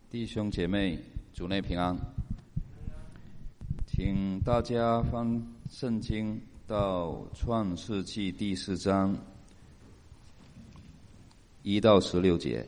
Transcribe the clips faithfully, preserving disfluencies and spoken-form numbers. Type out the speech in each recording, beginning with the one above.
弟兄姐妹，主内平安。请大家翻圣经到创世纪第四章一到十六节。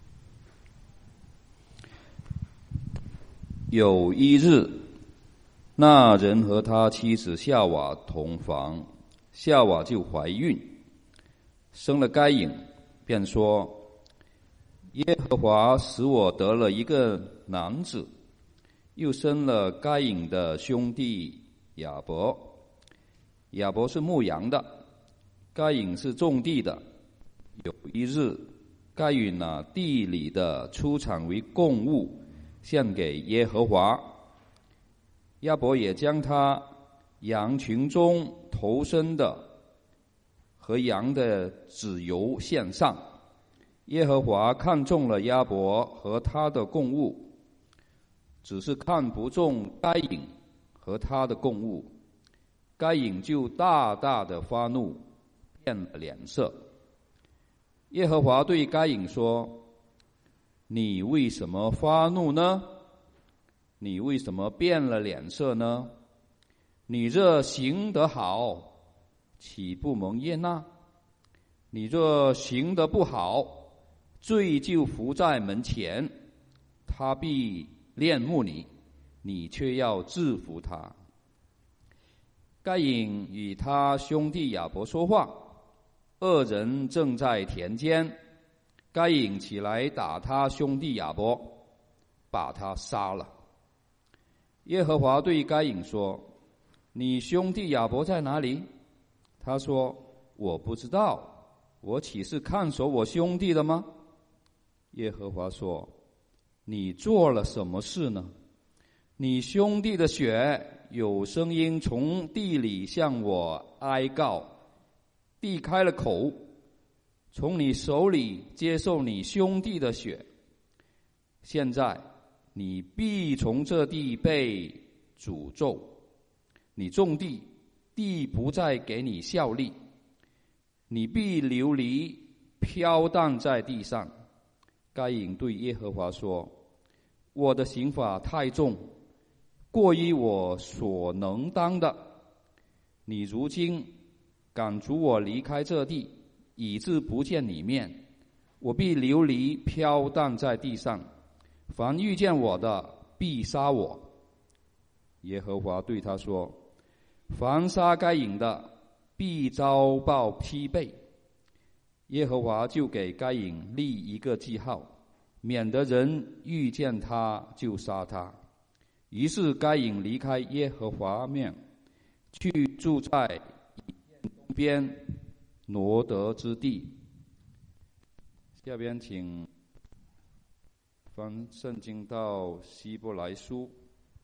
有一日，那人和他妻子夏娃同房，夏娃就怀孕，生了该隐，便说：耶和华使我得了一个男子，又生了该隐的兄弟亚伯。亚伯是牧羊的，该隐是种地的。有一日，该隐拿地里的出产为供物，献给耶和华。亚伯也将他羊群中头生的和羊的脂油献上。耶和华看中了亚伯和他的供物，只是看不中该隐和他的供物。该隐就大大的发怒，变了脸色。耶和华对该隐说：你为什么发怒呢？你为什么变了脸色呢？你这行得好，岂不蒙悦纳？你若行得不好，罪就伏在门前，他必恋慕你，你却要制服他。该隐与他兄弟亚伯说话，二人正在田间。该隐起来打他兄弟亚伯，把他杀了。耶和华对该隐说：你兄弟亚伯在哪里？他说：我不知道，我岂是看守我兄弟的吗？耶和华说：你做了什么事呢？你兄弟的血有声音从地里向我哀告，地开了口，从你手里接受你兄弟的血。现在你必从这地被诅咒，你种地，地不再给你效力，你必流离飘荡在地上。该隐对耶和华说：我的刑罚太重，过于我所能当的。你如今赶逐我离开这地，以致不见你面，我必流离飘荡在地上，凡遇见我的必杀我。耶和华对他说：凡杀该隐的必遭报七倍。耶和华就给该隐立一个记号，免得人遇见他就杀他。于是该隐离开耶和华面，去住在以甸东边挪得之地。下边请翻圣经到希伯来书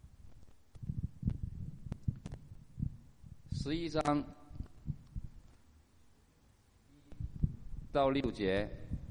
十一章到六节。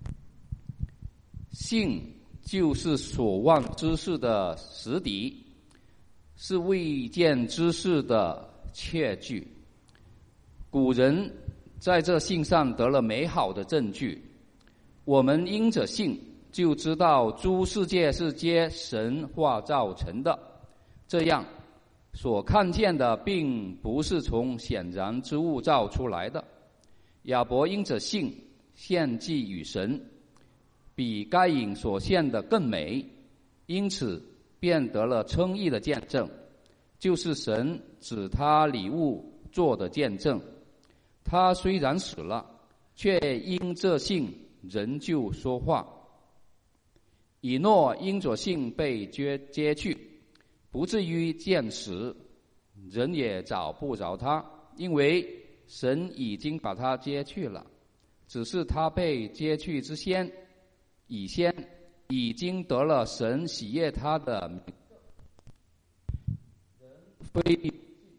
信就是所望之事的实底，是未见之事的确据。古人在这信上得了美好的证据。我们因着信就知道诸世界是藉神话造成的，这样所看见的并不是从显然之物造出来的。亚伯因着信献祭与神，比该隐所献的更美，因此便得了称义的见证，就是神指他礼物做的见证。他虽然死了，却因这信仍旧说话。以诺因着信被接接去，不至于见死，人也找不着他，因为神已经把他接去了。只是他被接去之先，以先已经得了神喜悦他的名，人非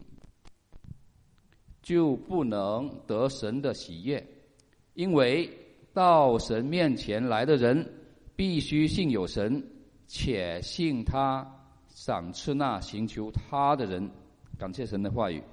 就不能得神的喜悦，因为到神面前来的人必须信有神，且信他赏赐那寻求他的人。感谢神的话语。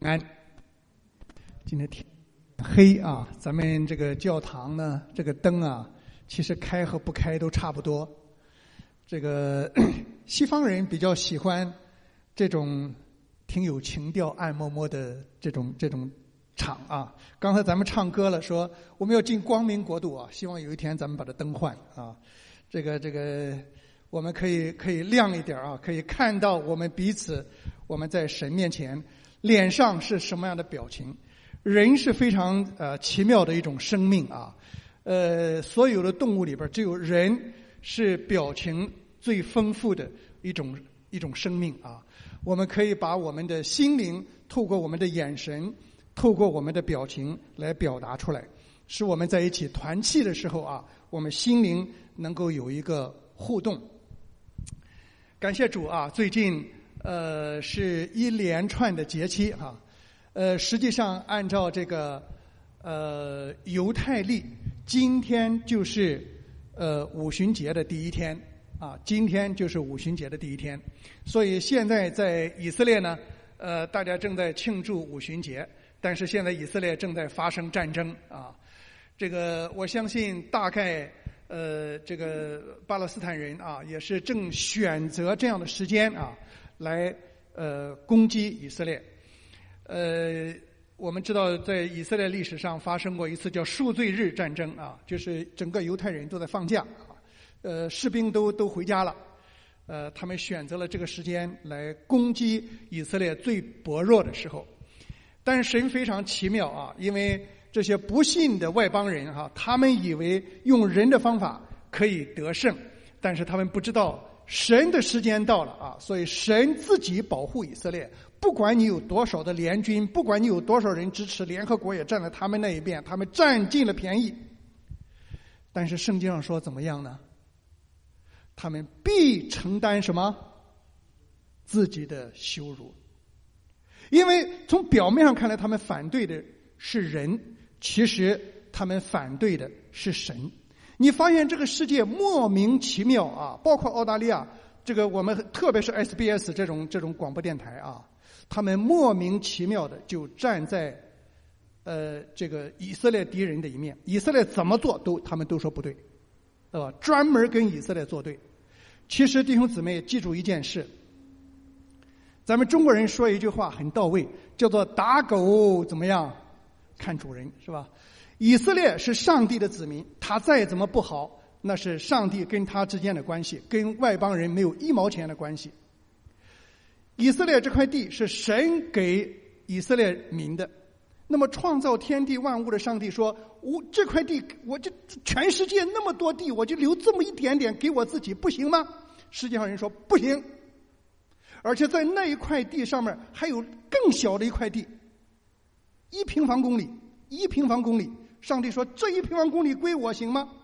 安。今天天黑啊，咱们这个教堂呢，这个灯啊，其实开和不开都差不多。这个西方人比较喜欢这种挺有情调、暗摸摸的这种这种场啊。刚才咱们唱歌了，说我们要进光明国度啊，希望有一天咱们把这灯换啊。这个这个，我们可以可以亮一点啊，可以看到我们彼此，我们在神面前脸上是什么样的表情。人是非常呃奇妙的一种生命啊，呃，所有的动物里边只有人是表情最丰富的一种一种生命啊。我们可以把我们的心灵透过我们的眼神，透过我们的表情来表达出来，使我们在一起团契的时候啊，我们心灵能够有一个互动。感谢主啊，最近呃是一连串的节期哈、啊。呃，实际上按照这个呃犹太历，今天就是呃五旬节的第一天啊，今天就是五旬节的第一天，所以现在在以色列呢，呃，大家正在庆祝五旬节，但是现在以色列正在发生战争啊，这个我相信大概呃这个巴勒斯坦人啊，也是正选择这样的时间啊，来呃攻击以色列。呃，我们知道在以色列历史上发生过一次叫赎罪日战争啊，就是整个犹太人都在放假啊，呃，士兵都都回家了，呃，他们选择了这个时间来攻击以色列最薄弱的时候。但是神非常奇妙啊，因为这些不信的外邦人哈、啊，他们以为用人的方法可以得胜，但是他们不知道神的时间到了啊，所以神自己保护以色列。不管你有多少的联军，不管你有多少人支持，联合国也站在他们那一边，他们占尽了便宜。但是圣经上说怎么样呢？他们必承担什么？自己的羞辱。因为从表面上看来，他们反对的是人，其实他们反对的是神。你发现这个世界莫名其妙啊，包括澳大利亚，这个我们特别是 S B S 这种这种广播电台啊，他们莫名其妙的就站在呃这个以色列敌人的一面，以色列怎么做都他们都说不对，对吧？专门跟以色列作对。其实弟兄姊妹记住一件事，咱们中国人说一句话很到位，叫做打狗怎么样看主人，是吧？以色列是上帝的子民，他再怎么不好，那是上帝跟他之间的关系，跟外邦人没有一毛钱的关系。以色列这块地是神给以色列民的，那么创造天地万物的上帝说，我这块地，我这全世界那么多地，我就留这么一点点给我自己，不行吗？世界上人说不行，而且在那一块地上面还有更小的一块地，一平方公里，一平方公里，上帝说这一平方公里归我行吗？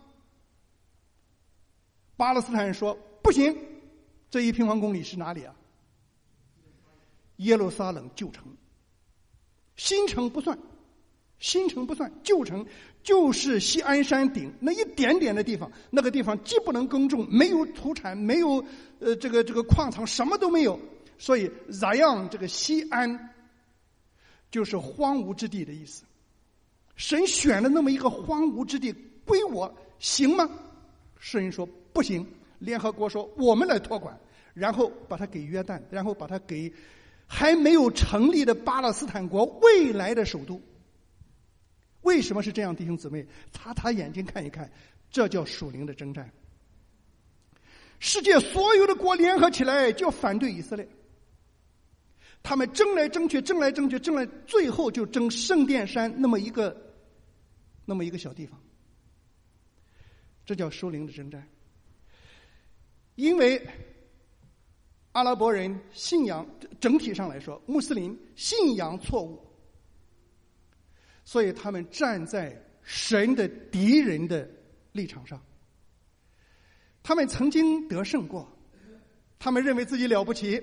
巴勒斯坦人说不行，这一平方公里是哪里啊？耶路撒冷旧城，新城不算，新城不算，旧城就是锡安山顶那一点点的地方，那个地方既不能耕种，没有土产，没有呃这个这个矿藏，什么都没有，所以咋样这个锡安就是荒芜之地的意思。神选了那么一个荒芜之地归我行吗？圣人说不行，联合国说我们来托管，然后把它给约旦，然后把它给还没有成立的巴勒斯坦国未来的首都。为什么是这样，弟兄姊妹？擦擦眼睛看一看，这叫属灵的征战。世界所有的国联合起来就要反对以色列，他们争来争去，争来争去，争来，最后就争圣殿山那么一个那么一个小地方。这叫属灵的征战。因为阿拉伯人信仰，整体上来说，穆斯林信仰错误，所以他们站在神的敌人的立场上。他们曾经得胜过，他们认为自己了不起。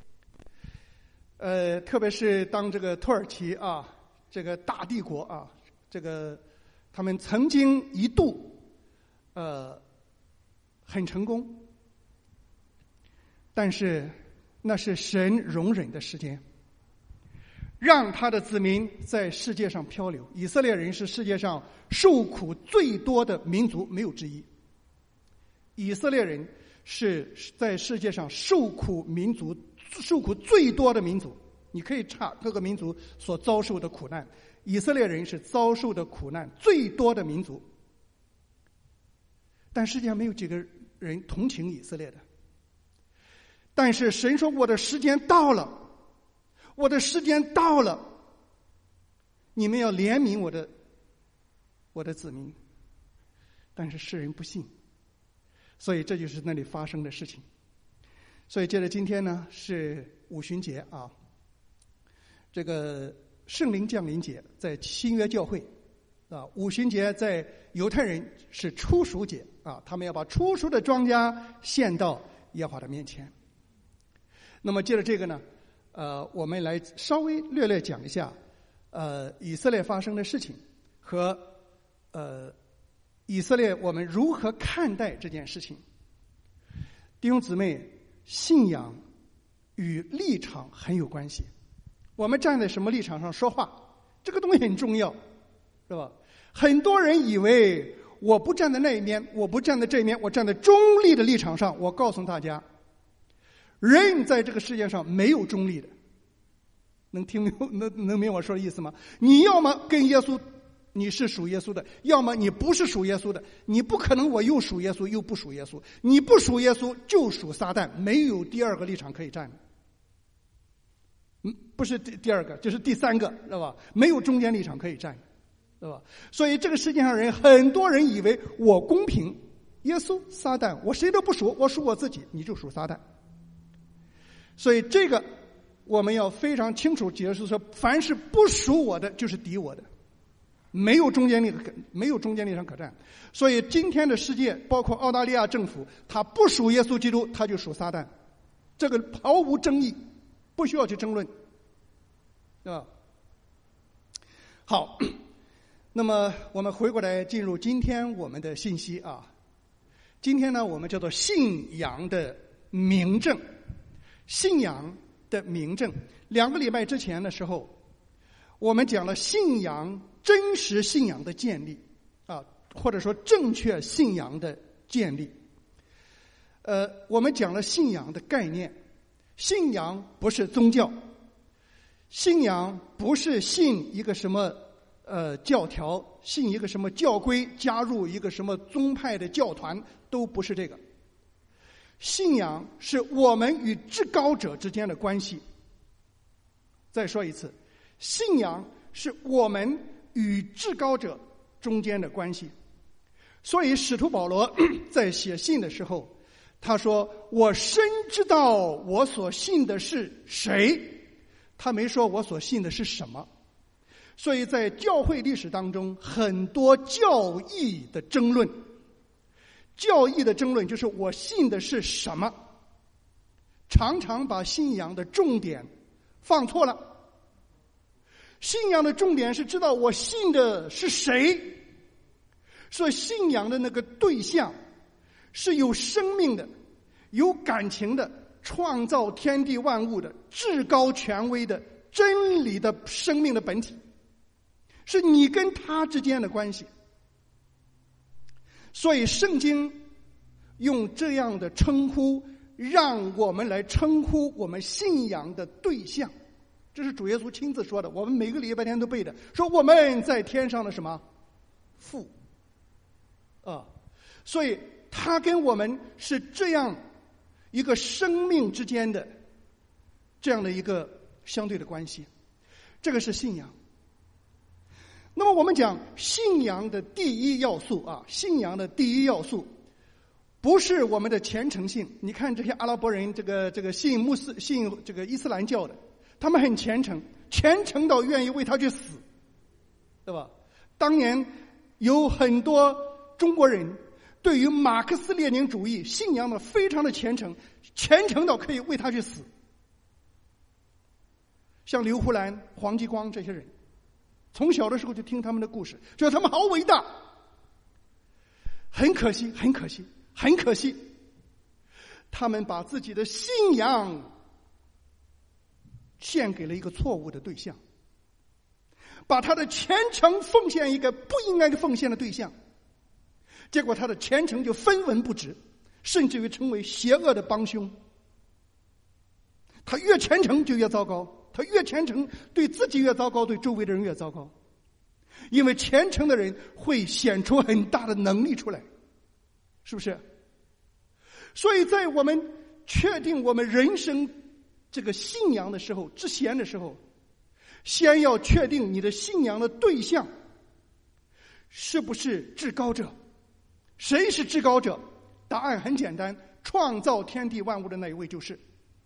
呃，特别是当这个土耳其啊，这个大帝国啊，这个他们曾经一度呃很成功。但是那是神容忍的时间， 让他的子民在世界上漂流。以色列人是世界上受苦最多的民族，没有之一。以色列人是在世界上受苦民族，受苦最多的民族。你可以查各个民族所遭受的苦难，以色列人是遭受的苦难最多的民族。但世界上没有几个人同情以色列的。但是神说，我的时间到了，我的时间到了，你们要怜悯我的我的子民。但是世人不信，所以这就是那里发生的事情。所以接着今天呢是五旬节啊，这个圣灵降临节在新约教会啊，五旬节在犹太人是初熟节啊，他们要把初熟的庄稼献到耶和华的面前。那么借着这个呢，呃，我们来稍微略略讲一下，呃，以色列发生的事情和呃，以色列我们如何看待这件事情。弟兄姊妹，信仰与立场很有关系。我们站在什么立场上说话，这个东西很重要，是吧？很多人以为我不站在那一面，我不站在这一面，我站在中立的立场上。我告诉大家，人在这个世界上没有中立的。能听明能能明我说的意思吗？你要么跟耶稣，你是属耶稣的，要么你不是属耶稣的。你不可能我又属耶稣又不属耶稣，你不属耶稣就属撒旦，没有第二个立场可以站的。嗯，不是第第二个，就是第三个，知道吧？没有中间立场可以站，对吧？所以这个世界上人，很多人以为我公平，耶稣、撒旦，我谁都不属，我属我自己，你就属撒旦。所以这个我们要非常清楚解释说，凡是不属我的，就是敌我的，没有中间立，没有中间立场可站。所以今天的世界，包括澳大利亚政府，他不属耶稣基督，他就属撒旦，这个毫无争议，不需要去争论，对吧？好，那么我们回过来进入今天我们的信息啊。今天呢，我们叫做信仰的明证。信仰的明证，两个礼拜之前的时候，我们讲了信仰真实信仰的建立啊，或者说正确信仰的建立。呃，我们讲了信仰的概念，信仰不是宗教，信仰不是信一个什么呃教条，信一个什么教规，加入一个什么宗派的教团，都不是这个。信仰是我们与至高者之间的关系。再说一次，信仰是我们与至高者中间的关系。所以使徒保罗在写信的时候，他说：“我深知道我所信的是谁。”他没说我所信的是什么。所以在教会历史当中，很多教义的争论。教义的争论就是我信的是什么，常常把信仰的重点放错了。信仰的重点是知道我信的是谁，所以信仰的那个对象是有生命的、有感情的、创造天地万物的、至高权威的、真理的生命的本体，是你跟他之间的关系。所以圣经用这样的称呼让我们来称呼我们信仰的对象，这是主耶稣亲自说的，我们每个礼拜天都背的，说我们在天上的什么父啊，所以他跟我们是这样一个生命之间的这样的一个相对的关系，这个是信仰。那么我们讲信仰的第一要素啊，信仰的第一要素不是我们的虔诚性。你看这些阿拉伯人，这个这个信穆斯信这个伊斯兰教的，他们很虔诚，虔诚到愿意为他去死，对吧？当年有很多中国人对于马克思列宁主义信仰的非常的虔诚，虔诚到可以为他去死。像刘胡兰、黄继光这些人，从小的时候就听他们的故事，觉得他们好伟大。很可惜，很可惜，很可惜，他们把自己的信仰献给了一个错误的对象， 把他的虔诚奉献一个不应该奉献的对象，结果他的虔诚就分文不值，甚至于成为邪恶的帮凶。他越虔诚就越糟糕，他越虔诚对自己越糟糕，对周围的人越糟糕。因为虔诚的人会显出很大的能力出来，是不是？所以在我们确定我们人生这个信仰的时候，之前的时候，先要确定你的信仰的对象是不是至高者。谁是至高者？答案很简单，创造天地万物的那一位就是。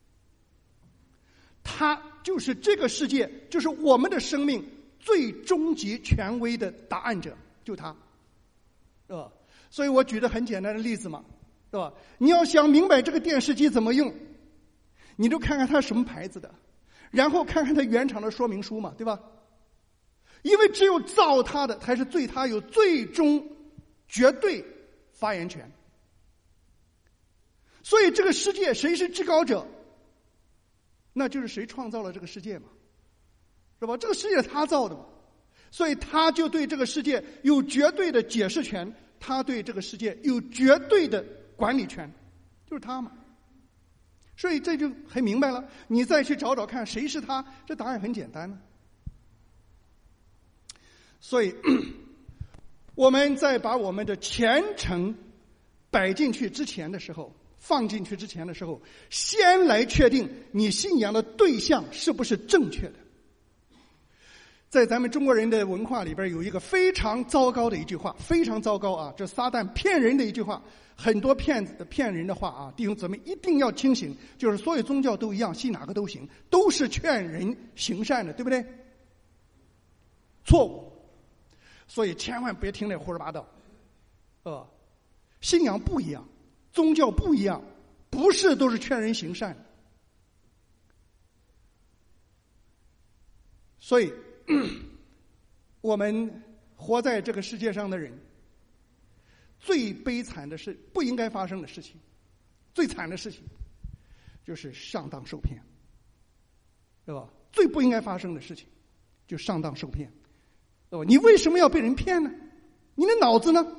他就是这个世界，就是我们的生命最终极权威的答案者，就他，是吧？所以我举的很简单的例子嘛，是吧？你要想明白这个电视机怎么用，你就看看它什么牌子的，然后看看它原厂的说明书嘛，对吧？因为只有造它的才是对它有最终绝对发言权。所以这个世界谁是至高者？那就是谁创造了这个世界嘛，是吧？这个世界他造的嘛，所以他就对这个世界有绝对的解释权，他对这个世界有绝对的管理权，就是他嘛。所以这就很明白了，你再去找找看谁是他，这答案很简单呢。所以我们在把我们的虔诚摆进去之前的时候，放进去之前的时候，先来确定你信仰的对象是不是正确的。在咱们中国人的文化里边有一个非常糟糕的一句话，非常糟糕啊！这撒旦骗人的一句话，很多骗子骗人的话啊，弟兄姊妹一定要清醒，就是所有宗教都一样，信哪个都行，都是劝人行善的，对不对？错误。所以千万别听那胡说八道，呃，信仰不一样，宗教不一样，不是都是劝人行善的。所以我们活在这个世界上的人，最悲惨的是不应该发生的事情，最惨的事情就是上当受骗，对吧？最不应该发生的事情就上当受骗，对吧？你为什么要被人骗呢？你的脑子呢？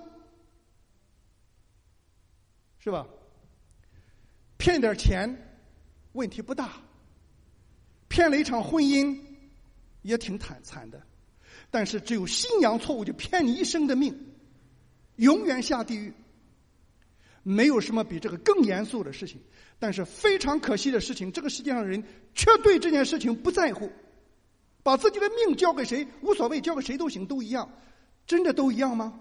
是吧？骗点钱问题不大，骗了一场婚姻也挺惨惨的，但是只有信仰错误就骗你一生的命，永远下地狱。没有什么比这个更严肃的事情，但是非常可惜的事情，这个世界上的人却对这件事情不在乎，把自己的命交给谁无所谓，交给谁都行，都一样。真的都一样吗？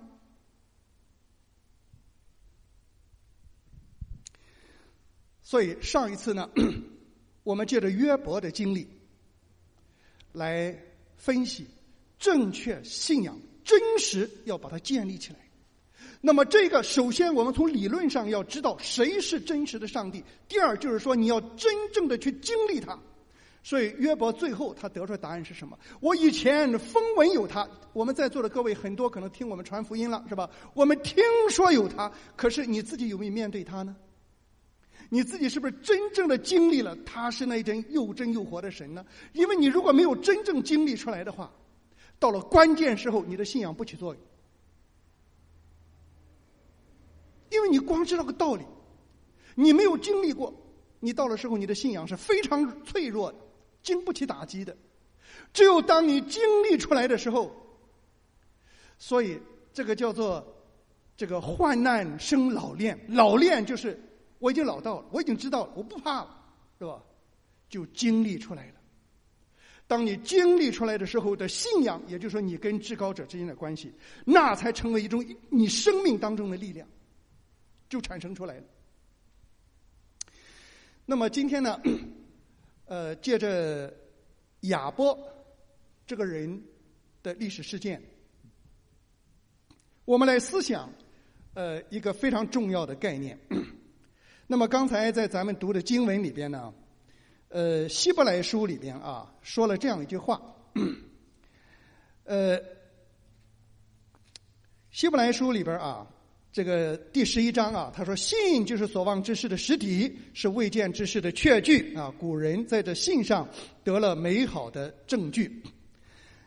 所以上一次呢，我们借着约伯的经历来分析正确信仰真实要把它建立起来。那么这个首先我们从理论上要知道谁是真实的上帝，第二就是说你要真正的去经历它。所以约伯最后他得出的答案是什么？我以前风闻有他，我们在座的各位很多可能听我们传福音了，是吧？我们听说有他，可是你自己有没有面对他呢？你自己是不是真正的经历了他是那真又真又活的神呢？因为你如果没有真正经历出来的话，到了关键时候你的信仰不起作用，因为你光知道个道理，你没有经历过，你到了时候你的信仰是非常脆弱的，经不起打击的。只有当你经历出来的时候，所以这个叫做这个患难生老练，老练就是我已经老到了，我已经知道了，我不怕了，是吧？就经历出来了。当你经历出来的时候的信仰，也就是说你跟至高者之间的关系，那才成为一种你生命当中的力量，就产生出来了。那么今天呢，呃，借着亚伯这个人的历史事件，我们来思想呃一个非常重要的概念。那么刚才在咱们读的经文里边呢，呃，希伯来书里边啊说了这样一句话，呃，希伯来书里边啊，这个第十一章啊，他说信就是所望之事的实体，是未见之事的确据啊。古人在这信上得了美好的证据。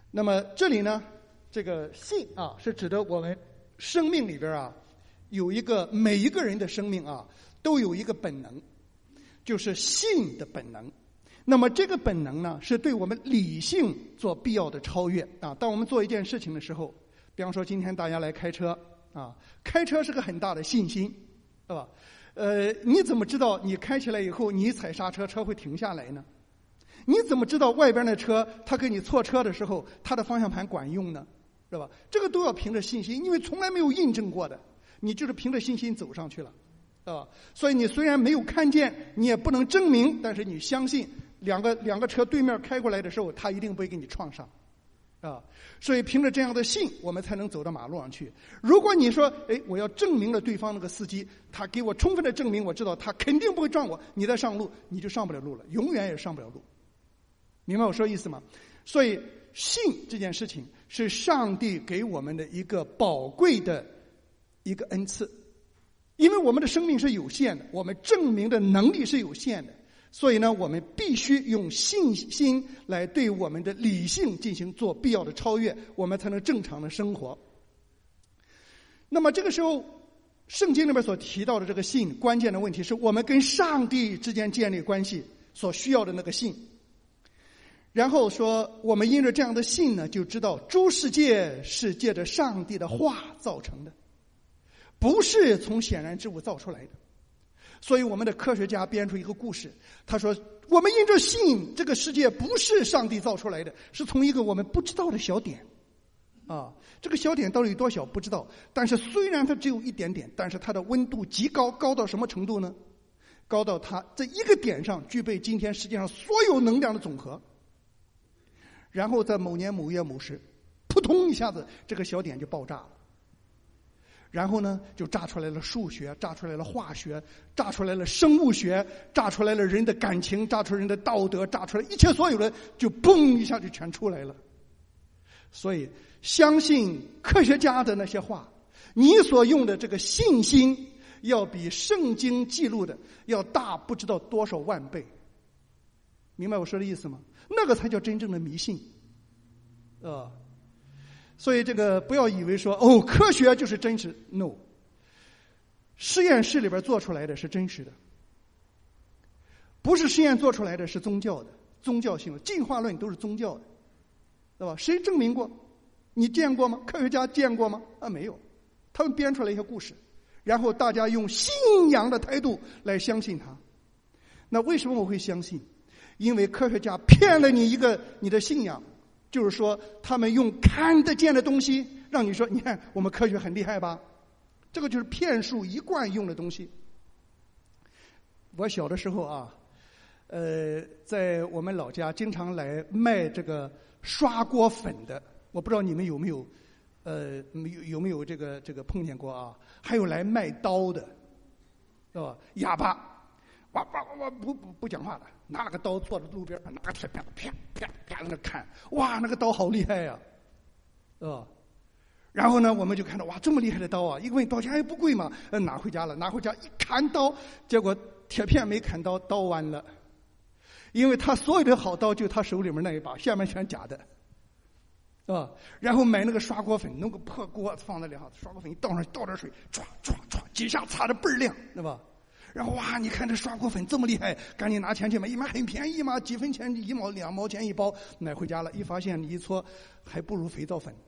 那么这里呢，这个信啊，是指的我们生命里边啊，有一个每一个人的生命啊，都有一个本能，就是信的本能。那么这个本能呢，是对我们理性做必要的超越啊。当我们做一件事情的时候，比方说今天大家来开车啊，开车是个很大的信心，是吧？呃，你怎么知道你开起来以后，你一踩刹车，车会停下来呢？你怎么知道外边的车，他给你错车的时候，他的方向盘管用呢？是吧？这个都要凭着信心，因为从来没有印证过的，你就是凭着信心走上去了，啊，所以你虽然没有看见，你也不能证明，但是你相信两个两个车对面开过来的时候，他一定不会给你撞上，啊，所以凭着这样的信，我们才能走到马路上去。如果你说，哎，我要证明了对方那个司机，他给我充分的证明，我知道他肯定不会撞我，你再上路，你就上不了路了，永远也上不了路。明白我说意思吗？所以信这件事情是上帝给我们的一个宝贵的一个恩赐，因为我们的生命是有限的，我们证明的能力是有限的，所以呢，我们必须用信心来对我们的理性进行做必要的超越，我们才能正常的生活。那么这个时候，圣经里面所提到的这个信，关键的问题是我们跟上帝之间建立关系所需要的那个信。然后说，我们因着这样的信呢，就知道诸世界是借着上帝的话造成的，不是从显然之物造出来的。所以我们的科学家编出一个故事，他说，我们因着信，这个世界不是上帝造出来的，是从一个我们不知道的小点啊，这个小点到底有多小不知道，但是虽然它只有一点点，但是它的温度极高，高到什么程度呢？高到它这一个点上具备今天世界上所有能量的总和。然后在某年某月某时，扑通一下子，这个小点就爆炸了。然后呢，就炸出来了数学，炸出来了化学，炸出来了生物学，炸出来了人的感情，炸出来人的道德，炸出来一切所有的，就嘣一下就全出来了。所以，相信科学家的那些话，你所用的这个信心，要比圣经记录的要大不知道多少万倍。明白我说的意思吗？那个才叫真正的迷信，呃，所以这个不要以为说哦，科学就是真实 ，no， 实验室里边做出来的是真实的，不是实验做出来的是宗教的，宗教性的进化论都是宗教的，对吧？谁证明过？你见过吗？科学家见过吗？啊，没有，他们编出来一些故事，然后大家用信仰的态度来相信它。那为什么我会相信？因为科学家骗了你一个你的信仰，就是说他们用看得见的东西让你说，你看我们科学很厉害吧，这个就是骗术一贯用的东西。我小的时候啊，呃，在我们老家经常来卖这个刷锅粉的，我不知道你们有没有呃有有没有这个这个碰见过啊？还有来卖刀的，是吧？哑巴，哇哇哇哇不不不讲话的，拿了个刀坐在路边，拿个铁片啪啪啪在那砍，哇，那个刀好厉害呀，啊！然后呢，我们就看到哇，这么厉害的刀啊！一问刀钱还不贵嘛，呃，拿回家了，拿回家一砍刀，结果铁片没砍到，刀弯了，因为他所有的好刀就他手里面那一把，下面全假的。啊，然后买那个刷锅粉，弄个破锅放在里头，刷锅粉一倒上倒点水，唰唰唰，几下擦的倍儿亮，对吧？然后哇，你看这刷锅粉这么厉害，赶紧拿钱去买，一买很便宜嘛，几分钱一毛两毛钱一包，买回家了，一发现你一搓，还不如肥皂粉。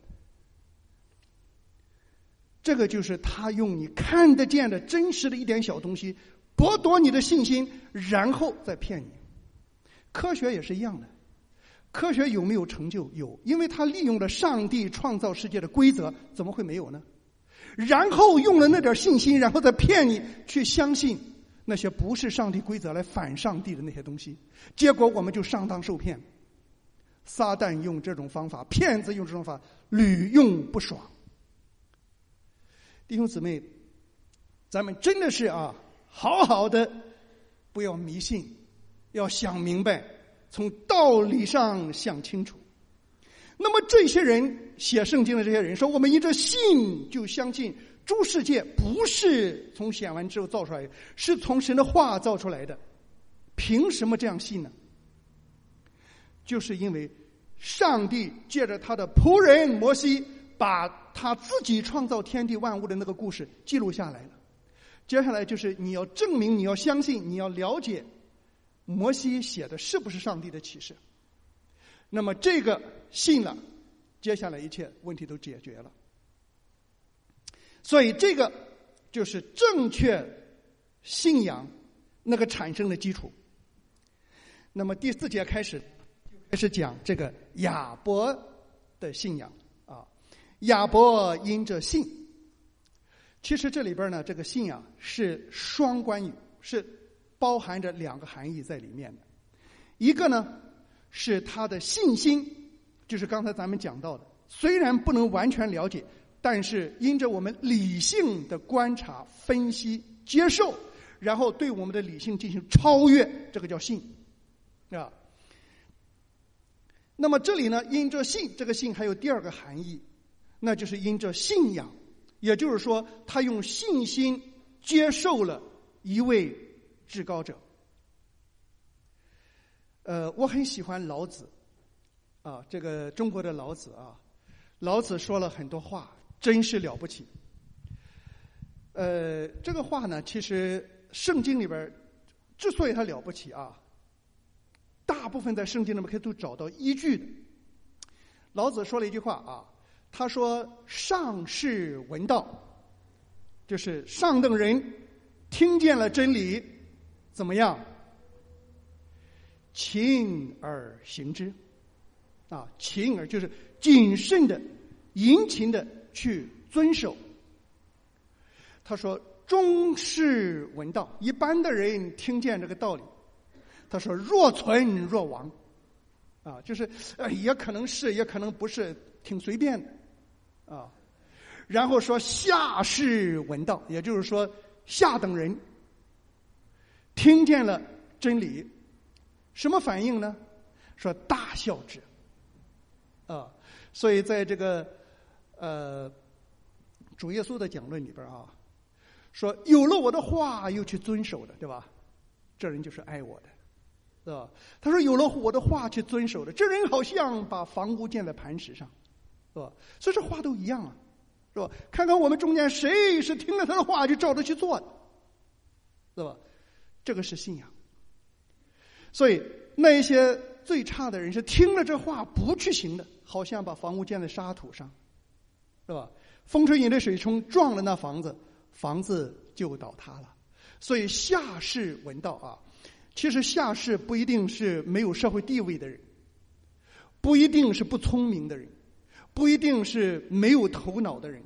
这个就是他用你看得见的真实的一点小东西剥夺你的信心，然后再骗你。科学也是一样的。科学有没有成就？有，因为他利用了上帝创造世界的规则，怎么会没有呢？然后用了那点信心，然后再骗你去相信那些不是上帝规则来反上帝的那些东西，结果我们就上当受骗。撒旦用这种方法，骗子用这种方法，屡用不爽。弟兄姊妹，咱们真的是啊，好好的，不要迷信，要想明白。从道理上想清楚。那么这些人写圣经的这些人说，我们因着信就相信诸世界不是从显完之后造出来的，是从神的话造出来的。凭什么这样信呢？就是因为上帝借着他的仆人摩西，把他自己创造天地万物的那个故事记录下来了。接下来就是你要证明，你要相信，你要了解摩西写的是不是上帝的启示。那么这个信了，接下来一切问题都解决了。所以这个就是正确信仰那个产生的基础。那么第四节开始开始讲这个亚伯的信仰啊，亚伯因着信。其实这里边呢，这个信仰是双关语，是包含着两个含义在里面的。一个呢是他的信心，就是刚才咱们讲到的，虽然不能完全了解，但是因着我们理性的观察、分析、接受，然后对我们的理性进行超越，这个叫信啊。那么这里呢，因着信，这个信还有第二个含义，那就是因着信仰，也就是说他用信心接受了一位至高者。呃，我很喜欢老子啊，这个中国的老子啊，老子说了很多话，真是了不起。呃，这个话呢，其实圣经里边之所以它了不起啊，大部分在圣经里面可以都找到依据的。老子说了一句话啊，他说上士闻道，就是上等人听见了真理怎么样，勤而行之啊，勤而就是谨慎的殷勤的去遵守。他说中士闻道，一般的人听见这个道理，他说若存若亡啊，就是呃也可能是也可能不是，挺随便的啊。然后说下士闻道，也就是说下等人听见了真理什么反应呢？说大笑之啊。所以在这个呃主耶稣的讲论里边啊，说有了我的话又去遵守的，对吧？这人就是爱我的，对吧？他说有了我的话去遵守的，这人好像把房屋建在磐石上，是吧？所以这话都一样啊，是吧？看看我们中间谁是听了他的话就照着去做的，是吧？这个是信仰。所以那一些最差的人是听了这话不去行的，好像把房屋建在沙土上，是吧？风吹引着水冲撞了那房子，房子就倒塌了。所以下士闻道啊，其实下士不一定是没有社会地位的人，不一定是不聪明的人，不一定是没有头脑的人，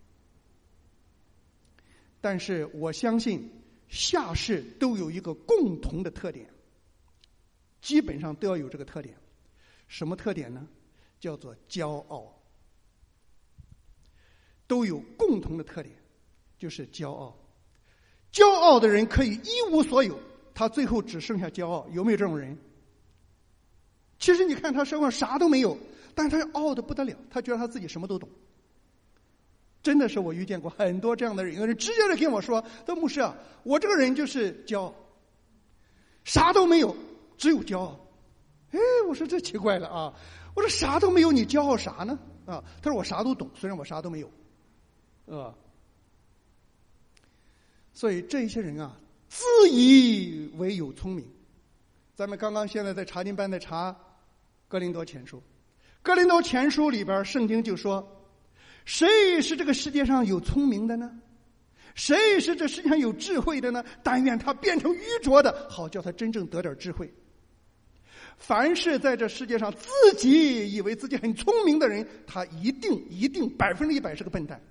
但是我相信下士都有一个共同的特点，基本上都要有这个特点。什么特点呢？叫做骄傲。都有共同的特点，就是骄傲。骄傲的人可以一无所有，他最后只剩下骄傲。有没有这种人？其实你看他身上啥都没有，但是他傲得不得了，他觉得他自己什么都懂。真的是我遇见过很多这样的人，有人直接的跟我说，说牧师啊，我这个人就是骄傲，啥都没有，只有骄傲。哎，我说这奇怪了啊，我说啥都没有，你骄傲啥呢？啊，他说我啥都懂，虽然我啥都没有。啊，所以这些人啊，自以为有聪明。咱们刚刚现在在查经班在查哥林多前书，哥林多前书里边圣经就说，谁是这个世界上有聪明的呢？谁是这世界上有智慧的呢？但愿他变成愚拙的，好叫他真正得点智慧。凡是在这世界上自己以为自己很聪明的人，他一定一定百分之一百是个笨蛋。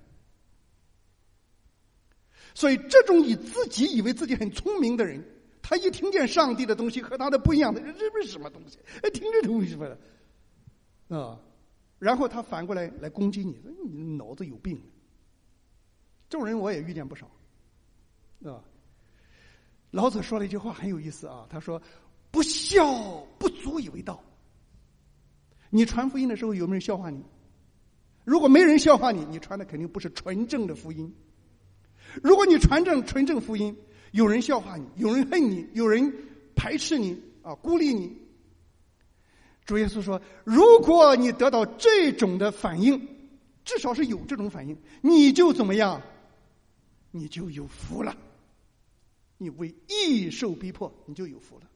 所以这种以自己以为自己很聪明的人，他一听见上帝的东西和他的不一样的，这不是什么东西？哎，听这东西什么的啊？然后他反过来来攻击你，你脑子有病。这种人我也遇见不少啊。老子说了一句话很有意思啊，他说不孝不足以为道。你传福音的时候有没有人笑话你？如果没人笑话你，你传的肯定不是纯正的福音。如果你传正纯正福音，有人笑话你，有人恨你，有人排斥你啊，孤立你， 主耶稣说，如果你得到这种的反应，至少是有这种反应，你就怎么样？你就有福了。你为义受逼迫，你就有福了。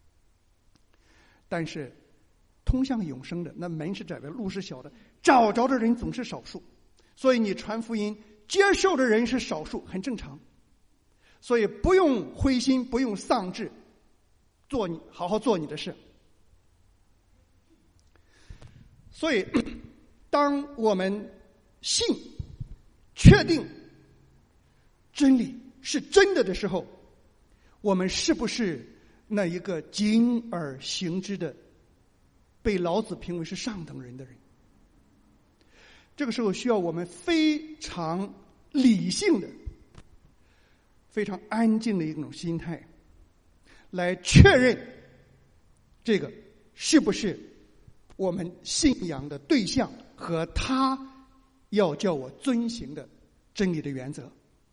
但是通向永生的那门是窄的，路是小的，找着的人总是少数，所以你传福音接受的人是少数，很正常。所以不用灰心，不用丧志，做你好好做你的事。所以当我们信确定真理是真的的时候，我们是不是那一个谨而行之的被老子评为是上等人的人？这个时候需要我们非常理性的、非常安静的一种心态来确认这个是不是我们信仰的对象和他要叫我遵行的真理的原则。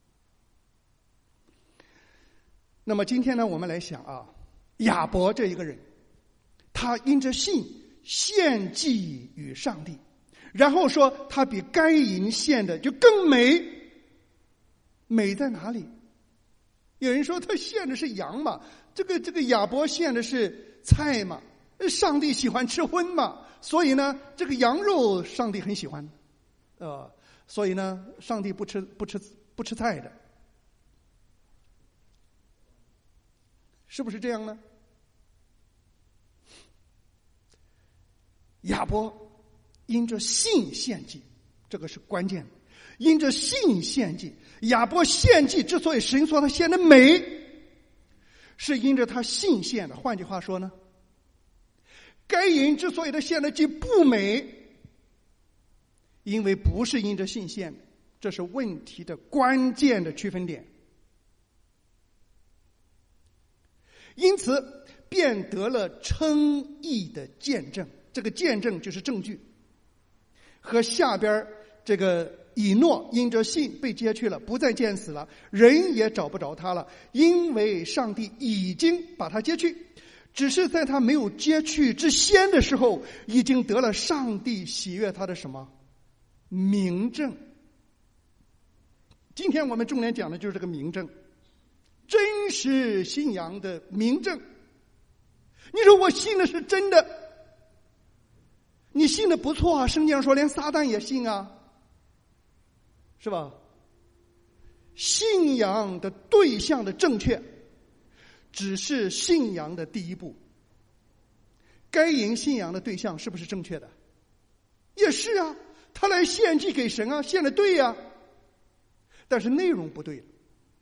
那么今天呢，我们来想啊，亚伯这一个人，他因着信献祭与上帝，然后说他比该隐献的就更美。美在哪里？有人说他献的是羊嘛，这个这个亚伯献的是菜嘛，上帝喜欢吃荤嘛，所以呢，这个羊肉上帝很喜欢，呃，所以呢，上帝不吃不吃不吃菜的。是不是这样呢？亚伯因着信献祭，这个是关键。因着信献祭，亚伯献祭之所以神说他献的美，是因着他信献的。换句话说呢，该隐之所以他献的祭不美，因为不是因着信献的，这是问题的关键的区分点。因此便得了称义的见证，这个见证就是证据。和下边这个以诺因着信被接去了，不再见死了，人也找不着他了，因为上帝已经把他接去，只是在他没有接去之先的时候，已经得了上帝喜悦他的什么明证。今天我们重点讲的就是这个明证，真实信仰的明证。你说我信的是真的，你信的不错啊，圣经上说连撒旦也信啊，是吧？信仰的对象的正确只是信仰的第一步。该隐信仰的对象是不是正确的？也是啊，他来献祭给神啊，献的对啊，但是内容不对了。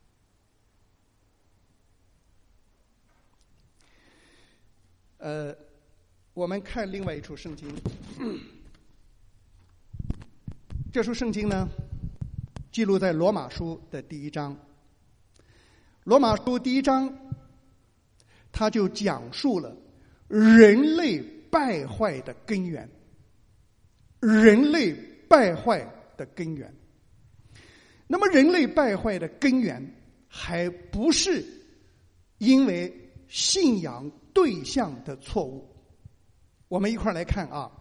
呃，我们看另外一处圣经，这处圣经呢，记录在罗马书的第一章。罗马书第一章，他就讲述了人类败坏的根源，人类败坏的根源。那么，人类败坏的根源，还不是因为信仰对象的错误。我们一块儿来看啊，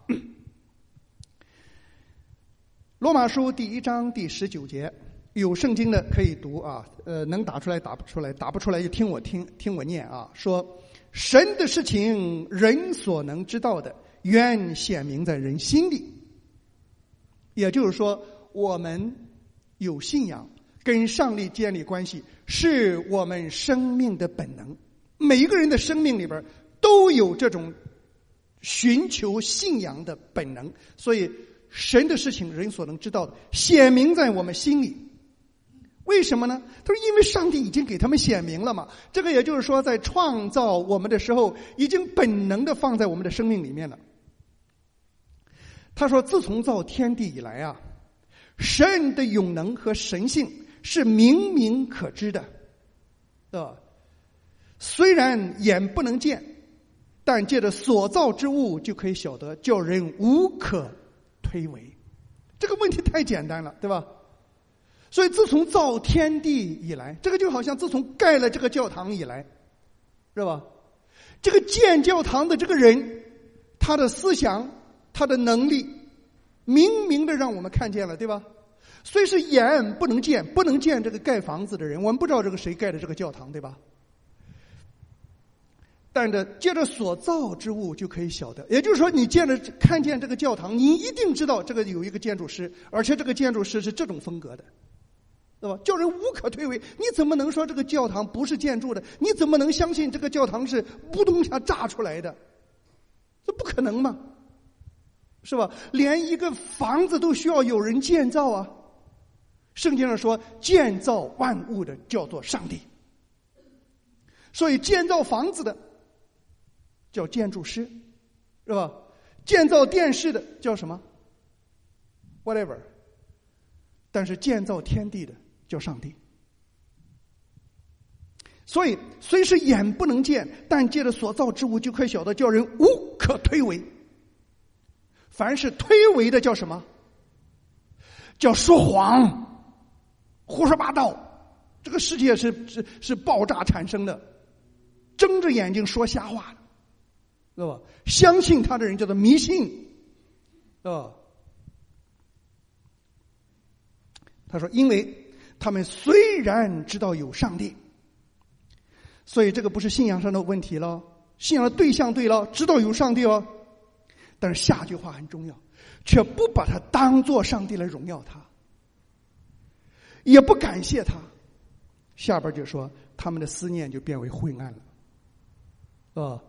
罗马书第一章第十九节，有圣经的可以读啊，呃，能打出来打不出来，打不出来就听我听听我念啊。说神的事情，人所能知道的，原显明在人心里。也就是说，我们有信仰，跟上帝建立关系，是我们生命的本能。每一个人的生命里边都有这种寻求信仰的本能，所以神的事情人所能知道的，显明在我们心里。为什么呢？他说因为上帝已经给他们显明了嘛。这个也就是说，在创造我们的时候，已经本能的放在我们的生命里面了。他说自从造天地以来啊，神的永能和神性是明明可知的，对吧？虽然眼不能见，但借着所造之物就可以晓得，叫人无可推诿。这个问题太简单了，对吧？所以自从造天地以来，这个就好像自从盖了这个教堂以来，是吧？这个建教堂的这个人，他他的思想，他的能力，明明的让我们看见了，对吧？虽是眼不能见，不能见这个盖房子的人，我们不知道这个谁盖的这个教堂，对吧？但是借着所造之物就可以晓得，也就是说，你见着看见这个教堂，你一定知道这个有一个建筑师，而且这个建筑师是这种风格的，对吧？叫人无可推诿。你怎么能说这个教堂不是建筑的？你怎么能相信这个教堂是乌冬下炸出来的？这不可能嘛，是吧？连一个房子都需要有人建造啊。圣经上说，建造万物的叫做上帝，所以建造房子的叫建筑师，是吧？建造电视的叫什么 ？whatever。但是建造天地的叫上帝。所以虽是眼不能见，但借着所造之物就可以晓得，叫人无可推诿。凡是推诿的叫什么？叫说谎，胡说八道。这个世界是是是爆炸产生的，睁着眼睛说瞎话的，对吧？相信他的人叫做迷信，对吧？他说，因为他们虽然知道有上帝，所以这个不是信仰上的问题了，信仰的对象对了，知道有上帝哦。但是下句话很重要，却不把他当作上帝来荣耀他，也不感谢他。下边就说，他们的思念就变为昏暗了，啊。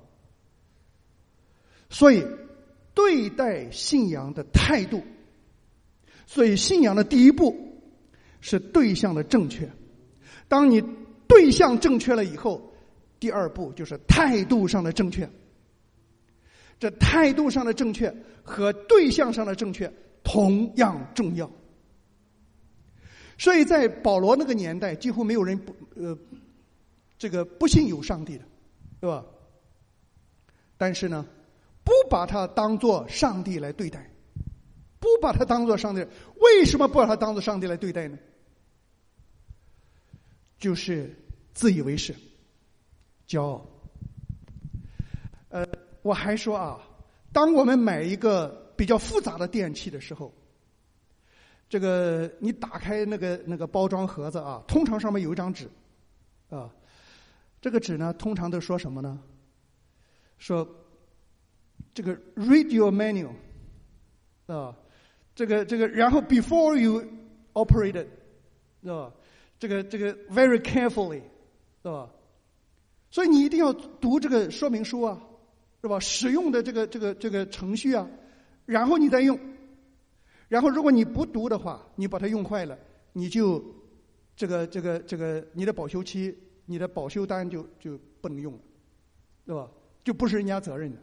所以对待信仰的态度，所以信仰的第一步是对象的正确。当你对象正确了以后，第二步就是态度上的正确。这态度上的正确和对象上的正确同样重要。所以在保罗那个年代，几乎没有人不呃这个不信有上帝的，对吧？但是呢，不把他当作上帝来对待，不把他当作上帝。为什么不把他当作上帝来对待呢？就是自以为是，骄傲。呃，我还说啊，当我们买一个比较复杂的电器的时候，这个你打开那个那个包装盒子啊，通常上面有一张纸，啊，这个纸呢，通常都说什么呢？说这个 read your manual， 啊，这个这个，然后 before you operate it， 啊，这个这个 very carefully， 是吧？所以你一定要读这个说明书啊，是吧？使用的这个这个这个程序啊，然后你再用。然后如果你不读的话，你把它用坏了，你就这个这个这个你的保修期、你的保修单就就不能用了，对吧？就不是人家责任的。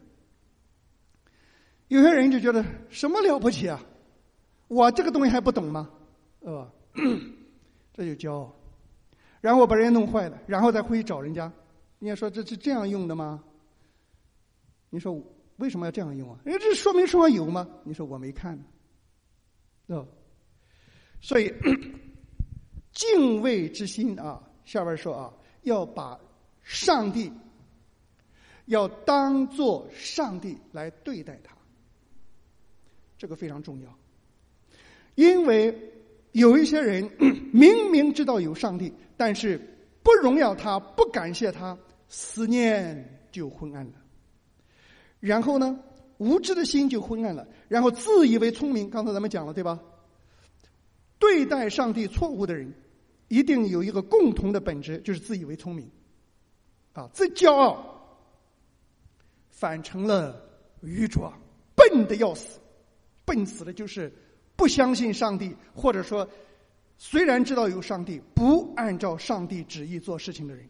有些人就觉得什么了不起啊，我这个东西还不懂吗？对吧？这就骄傲，然后把人弄坏了，然后再回去找人家，人家说这是这样用的吗？你说为什么要这样用啊？人家这说明书上有吗？你说我没看呢，对吧？所以敬畏之心啊，下边说啊，要把上帝要当作上帝来对待他，这个非常重要。因为有一些人明明知道有上帝，但是不荣耀他，不感谢他，思念就昏暗了。然后呢，无知的心就昏暗了，然后自以为聪明。刚才咱们讲了，对吧？对待上帝错误的人，一定有一个共同的本质，就是自以为聪明，啊，自骄傲，反成了愚拙，笨的要死。笨死的就是不相信上帝，或者说虽然知道有上帝，不按照上帝旨意做事情的人。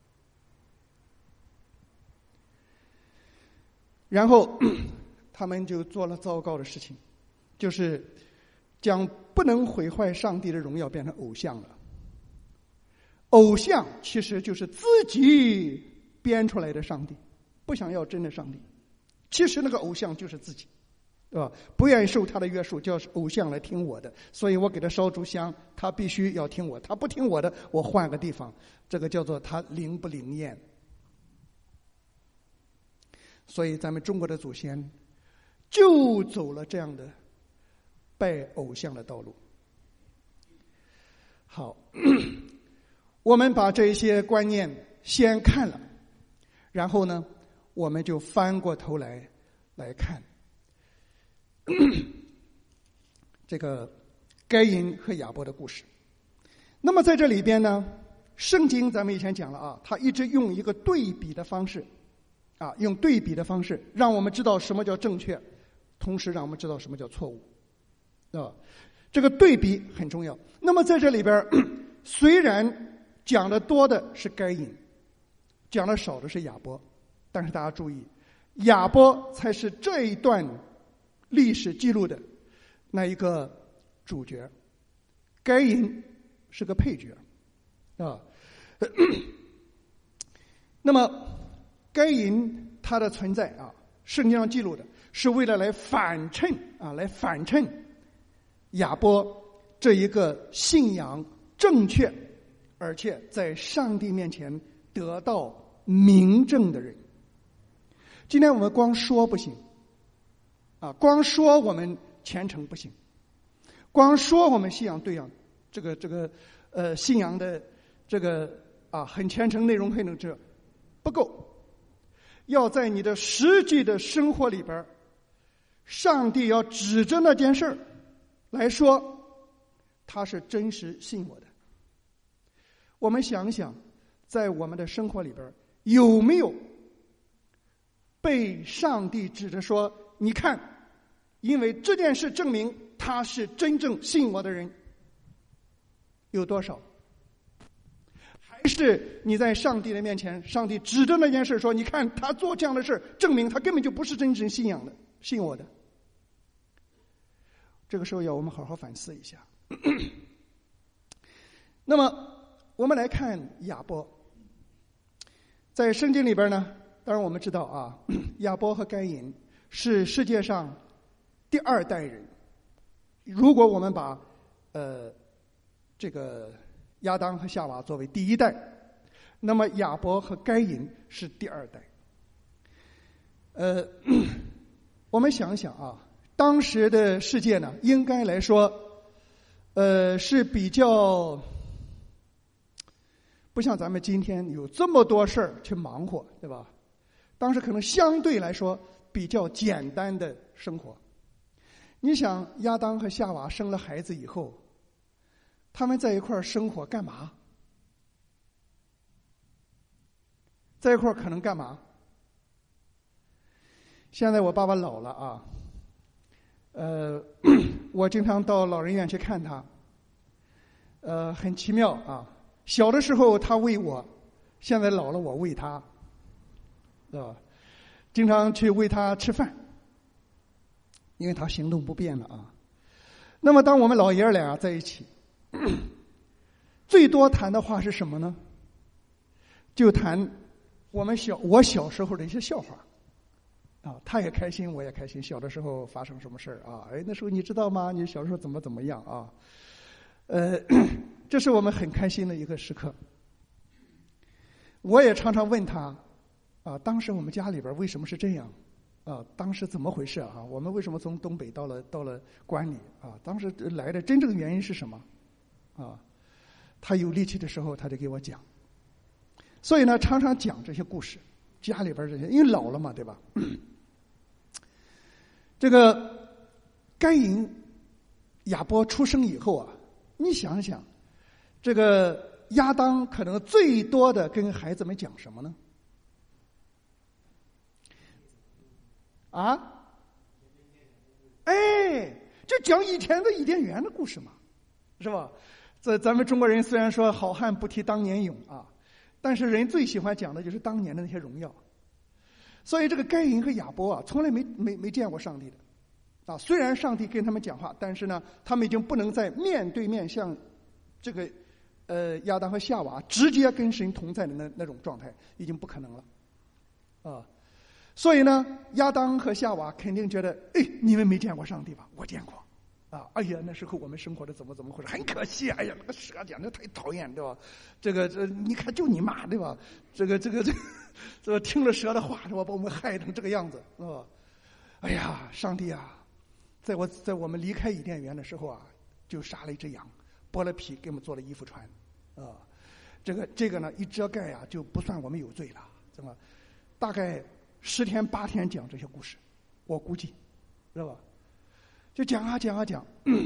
然后他们就做了糟糕的事情，就是将不能毁坏上帝的荣耀变成偶像了。偶像其实就是自己编出来的上帝，不想要真的上帝。其实那个偶像就是自己，对吧？不愿意受他的约束，叫偶像来听我的，所以我给他烧烛香，他必须要听我，他不听我的，我换个地方。这个叫做他灵不灵验。所以咱们中国的祖先就走了这样的拜偶像的道路。好，我们把这些观念先看了，然后呢，我们就翻过头来来看这个该隐和亚伯的故事。那么在这里边呢，圣经咱们以前讲了啊，他一直用一个对比的方式啊，用对比的方式让我们知道什么叫正确，同时让我们知道什么叫错误啊。这个对比很重要。那么在这里边，虽然讲的多的是该隐，讲的少的是亚伯，但是大家注意，亚伯才是这一段历史记录的那一个主角，该隐是个配角啊。那么该隐他的存在啊，圣经上记录的是为了来反衬啊，来反衬亚伯这一个信仰正确，而且在上帝面前得到明证的人。今天我们光说不行啊，光说我们虔诚不行，光说我们信仰对象这个这个呃信仰的这个啊很虔诚，内容很能这不够，要在你的实际的生活里边，上帝要指着那件事儿来说，他是真实信我的。我们想想，在我们的生活里边，有没有被上帝指着说，你看，因为这件事证明他是真正信我的人？有多少？还是你在上帝的面前，上帝指着那件事说，你看他做这样的事，证明他根本就不是真正信仰的，信我的。这个时候要我们好好反思一下。那么我们来看亚伯，在圣经里边呢，当然我们知道啊，亚伯和该隐是世界上第二代人。如果我们把呃这个亚当和夏娃作为第一代，那么亚伯和该隐是第二代。呃，我们想想啊，当时的世界呢，应该来说，呃，是比较不像咱们今天有这么多事儿去忙活，对吧？当时可能相对来说比较简单的生活。你想，亚当和夏娃生了孩子以后，他们在一块儿生活干嘛？在一块儿可能干嘛？现在我爸爸老了啊，呃，我经常到老人院去看他，呃，很奇妙啊。小的时候他喂我，现在老了我喂他，对吧？经常去喂他吃饭，因为他行动不便了啊。那么当我们老爷儿俩在一起，最多谈的话是什么呢？就谈我们小我小时候的一些笑话啊，他也开心，我也开心。小的时候发生什么事儿啊？哎，那时候你知道吗？你小时候怎么怎么样啊？呃，这是我们很开心的一个时刻。我也常常问他啊，当时我们家里边为什么是这样？啊，当时怎么回事啊？我们为什么从东北到了到了关里啊？当时来的真正原因是什么？啊，他有力气的时候，他就给我讲。所以呢，常常讲这些故事，家里边这些，因为老了嘛，对吧？这个该隐、亚伯出生以后啊，你想想，这个亚当可能最多的跟孩子们讲什么呢？啊？哎，就讲以前的伊甸园的故事嘛，是吧？这咱们中国人虽然说好汉不提当年勇啊，但是人最喜欢讲的就是当年的那些荣耀。所以这个该隐和亚伯啊，从来没没没见过上帝的啊。虽然上帝跟他们讲话，但是呢，他们已经不能在面对面像这个呃亚当和夏娃直接跟神同在的那那种状态，已经不可能了啊。所以呢，亚当和夏娃肯定觉得，哎，你们没见过上帝吧？我见过。啊，哎呀，那时候我们生活的怎么怎么回事？很可惜，哎呀，那个蛇简直太讨厌，对吧？这个这你看，就你妈，对吧？这个这个这，这听了蛇的话，是吧？把我们害成这个样子，是吧？ 哎呀，上帝啊，在我在我们离开伊甸园的时候啊，就杀了一只羊，剥了皮给我们做了衣服穿，啊，这个这个呢一遮盖啊，就不算我们有罪了。怎么？大概十天八天讲这些故事，我估计，知道吧？就讲啊讲啊讲，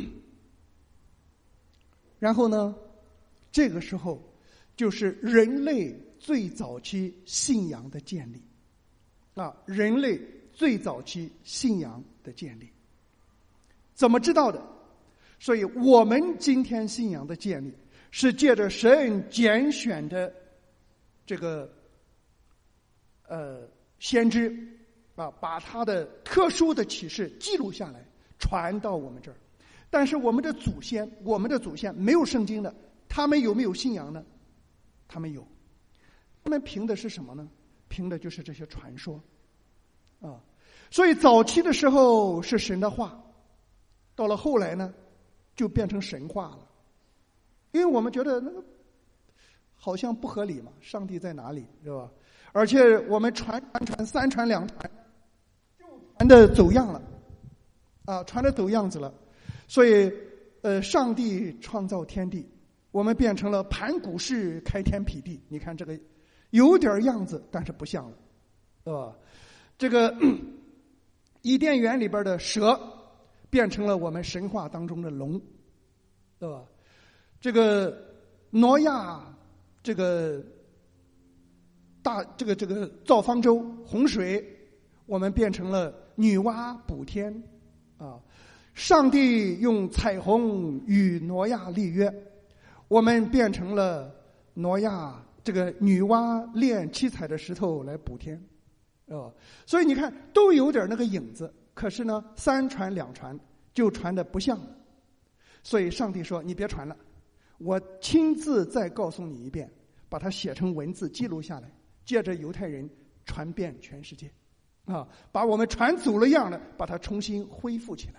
然后呢，这个时候就是人类最早期信仰的建立，啊，人类最早期信仰的建立，怎么知道的？所以我们今天信仰的建立，是借着神拣选的这个呃先知啊，把他的特殊的启示记录下来，传到我们这儿。但是我们的祖先，我们的祖先没有圣经的，他们有没有信仰呢？他们有，他们凭的是什么呢？凭的就是这些传说啊。所以早期的时候是神的话，到了后来呢，就变成神话了。因为我们觉得那个好像不合理嘛，上帝在哪里，是吧？而且我们传传传三传两传，就传的走样了，啊，传的走样子了。所以，呃，上帝创造天地，我们变成了盘古式开天辟地。你看这个有点样子，但是不像了，对吧？这个伊甸园里边的蛇变成了我们神话当中的龙，对吧？这个挪亚这个大这个这个造方舟洪水，我们变成了女娲补天啊。上帝用彩虹与挪亚立约，我们变成了挪亚这个女娲炼七彩的石头来补天，啊，所以你看都有点那个影子，可是呢，三传两传就传的不像了。所以上帝说：“你别传了，我亲自再告诉你一遍，把它写成文字记录下来，借着犹太人传遍全世界，啊，把我们传走了样的，把它重新恢复起来。”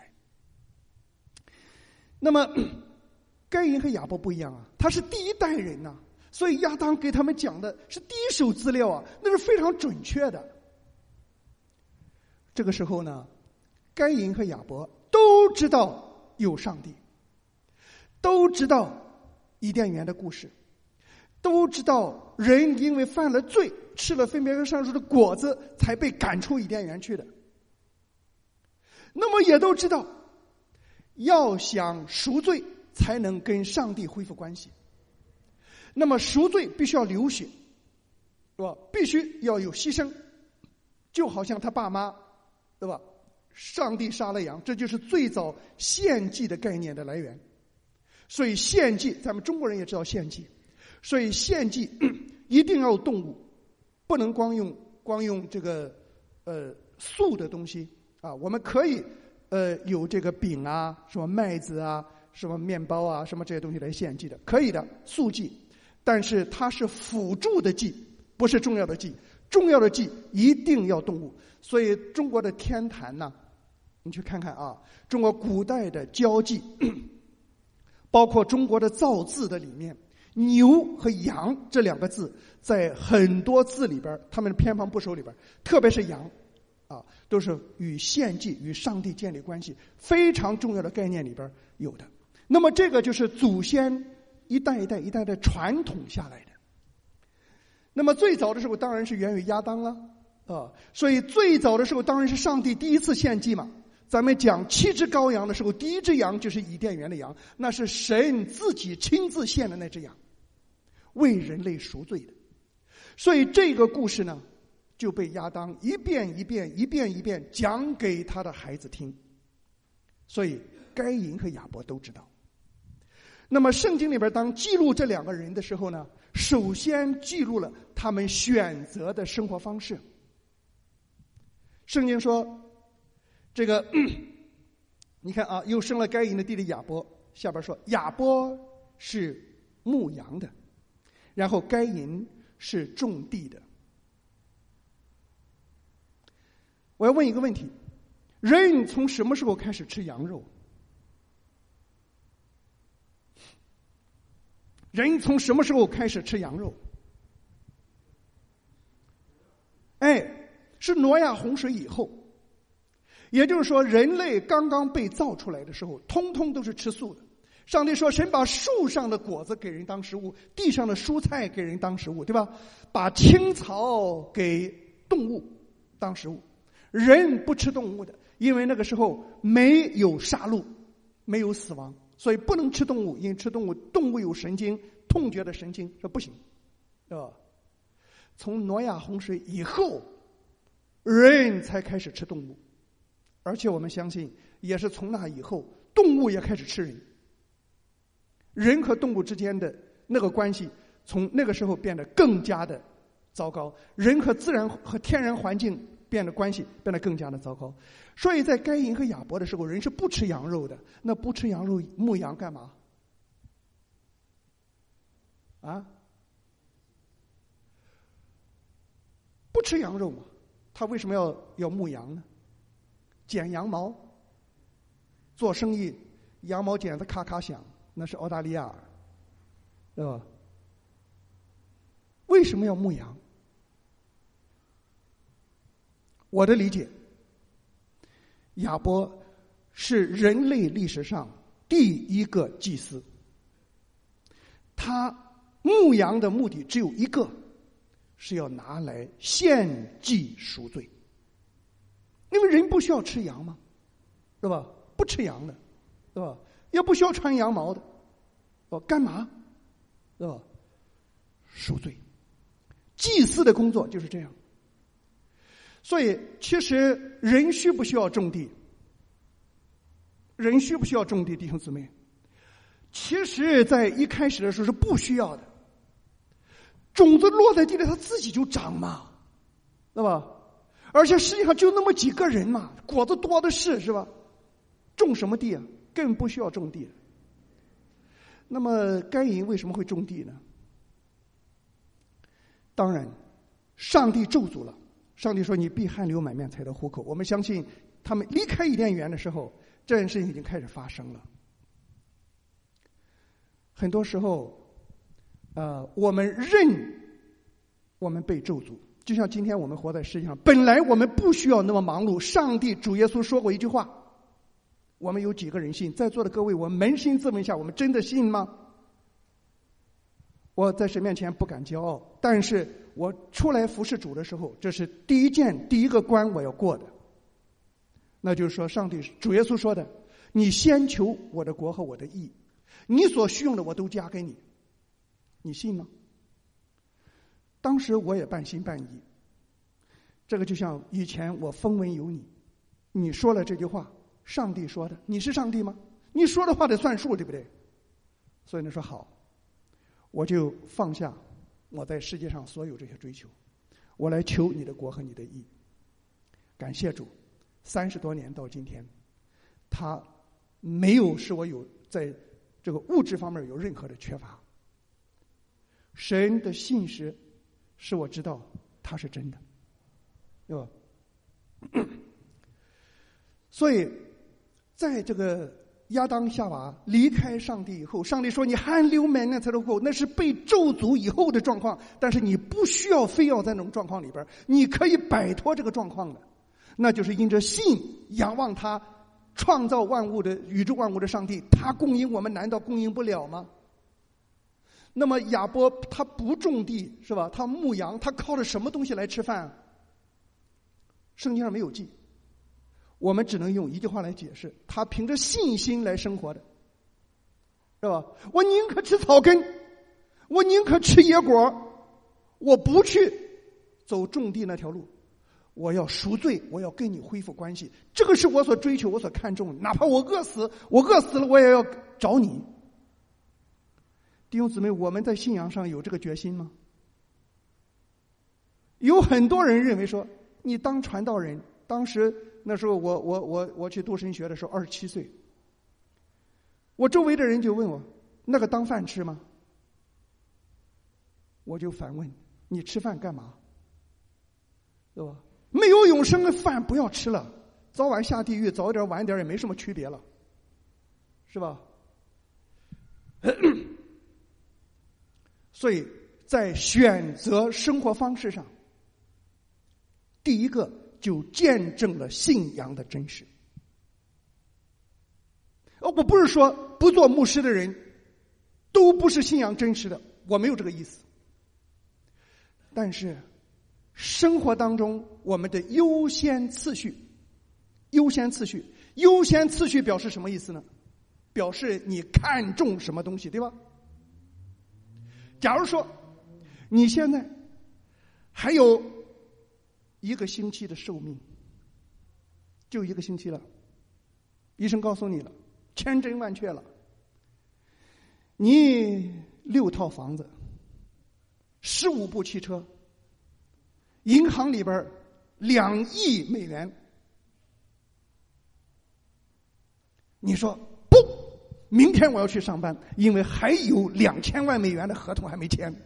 那么，该隐和亚伯不一样啊，他是第一代人呐、啊，所以亚当给他们讲的是第一手资料啊，那是非常准确的。这个时候呢，该隐和亚伯都知道有上帝，都知道伊甸园的故事，都知道人因为犯了罪，吃了分别和善恶树的果子，才被赶出伊甸园去的。那么也都知道，要想赎罪，才能跟上帝恢复关系。那么赎罪必须要流血，是吧？必须要有牺牲，就好像他爸妈，对吧？上帝杀了羊，这就是最早献祭的概念的来源。所以献祭，咱们中国人也知道献祭，所以献祭一定要有动物，不能光用光用这个呃素的东西啊。我们可以呃有这个饼啊，什么麦子啊，什么面包啊，什么这些东西来献祭的，可以的，素祭。但是它是辅助的祭，不是重要的祭。重要的祭一定要动物。所以中国的天坛呢，你去看看啊，中国古代的交际，包括中国的造字的里面，牛和羊这两个字在很多字里边，他们的偏旁部首里边，特别是羊啊，都是与献祭与上帝建立关系非常重要的概念里边有的。那么这个就是祖先一代一代一代的传统下来的。那么最早的时候当然是源于亚当了啊，所以最早的时候当然是上帝第一次献祭嘛。咱们讲七只羔羊的时候，第一只羊就是伊甸园的羊，那是神自己亲自献的那只羊，为人类赎罪的。所以这个故事呢，就被亚当一遍一遍一遍一遍讲给他的孩子听。所以该隐和亚伯都知道。那么圣经里边当记录这两个人的时候呢，首先记录了他们选择的生活方式。圣经说这个你看啊，又生了该隐的弟弟亚伯，下边说亚伯是牧羊的，然后该隐是种地的。我要问一个问题，人从什么时候开始吃羊肉？人从什么时候开始吃羊肉？哎，是挪亚洪水以后。 也就是说，人类刚刚被造出来的时候，通通都是吃素的。上帝说，神把树上的果子给人当食物，地上的蔬菜给人当食物，对吧？把青草给动物当食物。人不吃动物的，因为那个时候没有杀戮，没有死亡，所以不能吃动物，因为吃动物，动物有神经，痛觉的神经，说不行，对吧？从挪亚洪水以后，人才开始吃动物，而且我们相信，也是从那以后，动物也开始吃人。人和动物之间的那个关系，从那个时候变得更加的糟糕，人和自然和天然环境变得关系变得更加的糟糕。所以在该隐和亚伯的时候，人是不吃羊肉的。那不吃羊肉，牧羊干嘛？啊？不吃羊肉嘛？他为什么要要牧羊呢？剪羊毛，做生意，羊毛剪得咔咔响，那是澳大利亚，对吧？为什么要牧羊？我的理解，亚伯是人类历史上第一个祭司，他牧羊的目的只有一个，是要拿来献祭赎罪。因为人不需要吃羊嘛，对吧？不吃羊的，对吧？也不需要穿羊毛的，哦，干嘛？对吧？赎罪。祭司的工作就是这样。所以，其实人需不需要种地？人需不需要种地，弟兄姊妹？其实，在一开始的时候是不需要的。种子落在地里，它自己就长嘛，对吧？而且实际上就那么几个人嘛，果子多的是，是吧？种什么地啊？根本不需要种地。那么该隐为什么会种地呢？当然，上帝咒诅了。上帝说：“你必汗流满面才得糊口。”我们相信，他们离开伊甸园的时候，这件事情已经开始发生了。很多时候，呃，我们认我们被咒诅。就像今天我们活在世界上，本来我们不需要那么忙碌。上帝主耶稣说过一句话，我们有几个人信？在座的各位，我们扪心自问一下，我们真的信吗？我在神面前不敢骄傲，但是我出来服侍主的时候，这是第一件第一个关我要过的。那就是说，上帝主耶稣说的，你先求我的国和我的义，你所需用的我都加给你。你信吗？当时我也半信半疑。这个就像以前我风闻有你，你说了这句话，上帝说的，你是上帝吗？你说的话得算数，对不对？所以呢，说好，我就放下我在世界上所有这些追求，我来求你的国和你的义。感谢主，三十多年到今天，他没有使我有在这个物质方面有任何的缺乏。神的信实使我知道他是真的，对吧？所以在这个亚当夏娃离开上帝以后，上帝说你汗流满面才能够，那是被咒诅以后的状况，但是你不需要非要在那种状况里边，你可以摆脱这个状况的，那就是因着信仰望他创造万物的宇宙万物的上帝，他供应我们，难道供应不了吗？那么亚伯他不种地是吧？他牧羊，他靠着什么东西来吃饭？圣经上没有记，我们只能用一句话来解释：他凭着信心来生活的，是吧？我宁可吃草根，我宁可吃野果，我不去走种地那条路。我要赎罪，我要跟你恢复关系，这个是我所追求，我所看重的。哪怕我饿死，我饿死了，我也要找你。弟兄姊妹，我们在信仰上有这个决心吗？有很多人认为说，你当传道人，当时那时候我我我我去读神学的时候，二十七岁，我周围的人就问我，那个当饭吃吗？我就反问，你吃饭干嘛？对吧？没有永生的饭不要吃了，早晚下地狱，早一点晚一点也没什么区别了，是吧？所以在选择生活方式上，第一个就见证了信仰的真实。呃，我不是说不做牧师的人都不是信仰真实的，我没有这个意思。但是生活当中我们的优先次序，优先次序，优先次序表示什么意思呢？表示你看重什么东西，对吧？假如说你现在还有一个星期的寿命，就一个星期了，医生告诉你了，千真万确了，你六套房子，十五部汽车，银行里边两亿美元，你说不，明天我要去上班，因为还有两千万美元的合同还没签。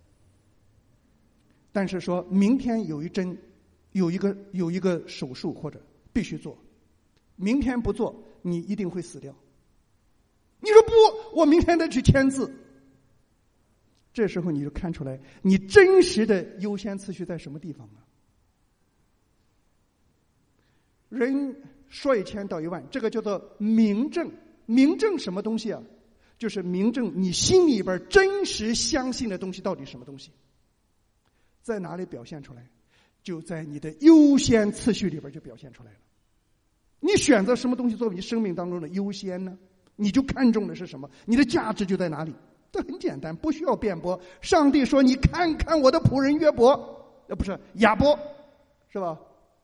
但是说明天有一针，有一个有一个手术或者必须做，明天不做你一定会死掉。你说不，我明天得去签字。这时候你就看出来你真实的优先次序在什么地方了。人说一千道一万，这个叫做明证。明证什么东西啊？就是明证你心里边真实相信的东西到底什么东西，在哪里表现出来？就在你的优先次序里边就表现出来了。你选择什么东西作为你生命当中的优先呢？你就看重的是什么？你的价值就在哪里？这很简单，不需要辩驳。上帝说：“你看看我的仆人约伯，呃，不是亚伯，是吧？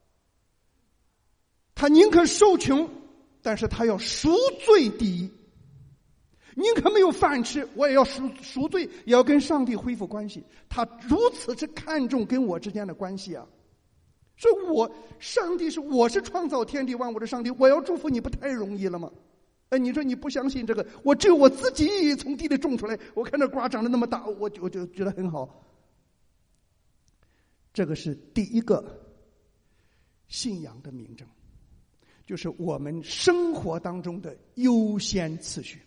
他宁可受穷，但是他要赎罪第一。宁可没有饭吃，我也要赎赎罪，也要跟上帝恢复关系。他如此之看重跟我之间的关系啊！所以我上帝是我是创造天地万物的上帝，我要祝福你不太容易了吗？哎，你说你不相信这个，我只有我自己从地里种出来，我看那瓜长得那么大，我就我就觉得很好。这个是第一个信仰的明证，就是我们生活当中的优先次序。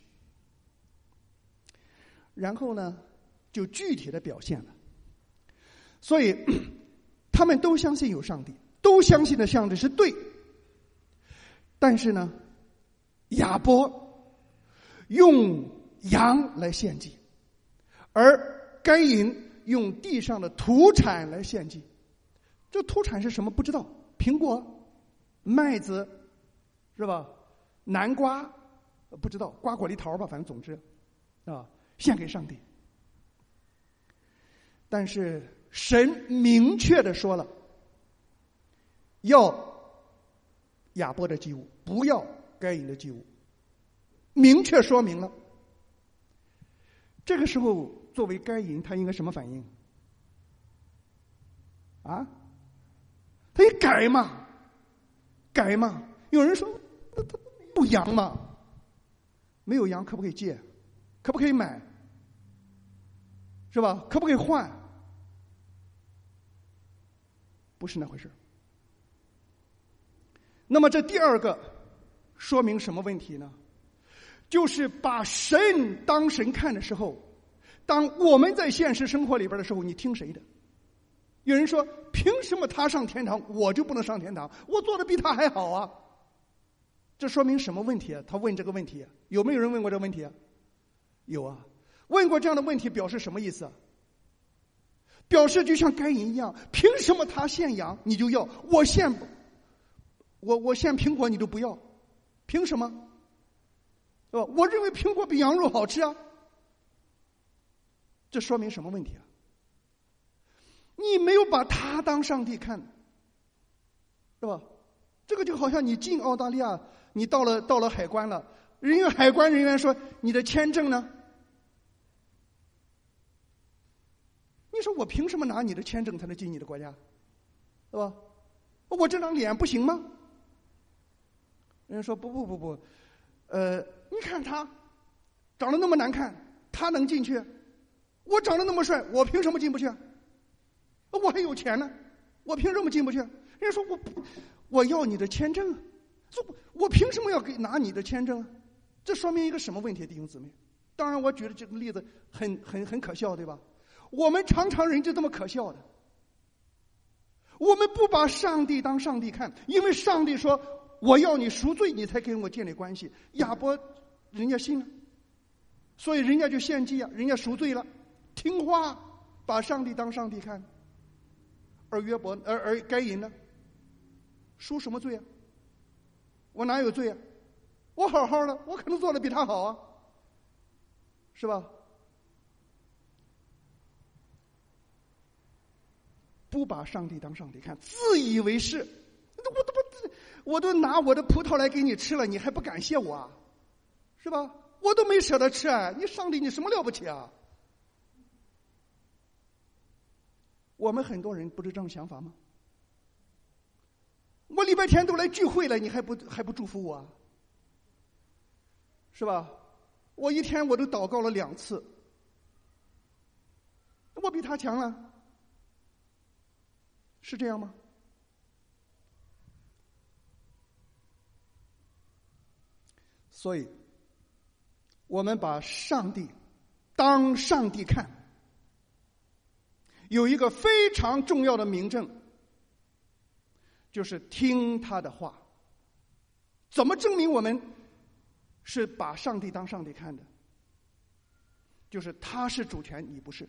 然后呢，就具体的表现了。所以他们都相信有上帝，都相信的上帝是对。但是呢，亚伯用羊来献祭，而该隐用地上的土产来献祭。这土产是什么？不知道。苹果、麦子，是吧？南瓜，不知道，瓜果梨桃吧，反正总之，啊，献给上帝。但是神明确的说了，要亚伯的祭物，不要该隐的祭物，明确说明了。这个时候，作为该隐，他应该什么反应？啊？他一改嘛，改嘛。有人说，那他不羊嘛？没有羊可不可以借？可不可以买？是吧？可不可以换？不是那回事。那么这第二个说明什么问题呢？就是把神当神看的时候，当我们在现实生活里边的时候，你听谁的？有人说，凭什么他上天堂，我就不能上天堂？我做的比他还好啊！这说明什么问题啊？他问这个问题，有没有人问过这个问题啊？有啊。问过这样的问题表示什么意思啊？表示就像该隐一样，凭什么他献羊你就要，我献我我献苹果你就不要？凭什么？是吧？我认为苹果比羊肉好吃啊。这说明什么问题啊？你没有把他当上帝看，是吧？这个就好像你进澳大利亚，你到了到了海关了，人家海关人员说你的签证呢？你说我凭什么拿你的签证才能进你的国家？是吧？我这张脸不行吗？人家说不不不不，呃，你看他长得那么难看，他能进去？我长得那么帅，我凭什么进不去？我还有钱呢，我凭什么进不去？人家说我不，我要你的签证，我凭什么要给拿你的签证？这说明一个什么问题，弟兄姊妹？当然，我举的这个例子很很很可笑，对吧？我们常常人就这么可笑的。 我们不把上帝当上帝看，因为上帝说我要你赎罪，你才跟我建立关系。亚伯人家信了，所以人家就献祭啊，人家赎罪了，听话，把上帝当上帝看。而约伯而而该隐呢，赎什么罪啊？我哪有罪啊？我好好的，我可能做的比他好啊，是吧？不把上帝当上帝看，自以为是。我都不，我都拿我的葡萄来给你吃了，你还不感谢我啊？是吧？我都没舍得吃啊！你上帝，你什么了不起啊？我们很多人不是这种想法吗？我礼拜天都来聚会了，你还不还不祝福我啊？是吧？我一天我都祷告了两次，我比他强了，是这样吗？所以，我们把上帝当上帝看，有一个非常重要的明证，就是听他的话。怎么证明我们是把上帝当上帝看的？就是他是主权，你不是。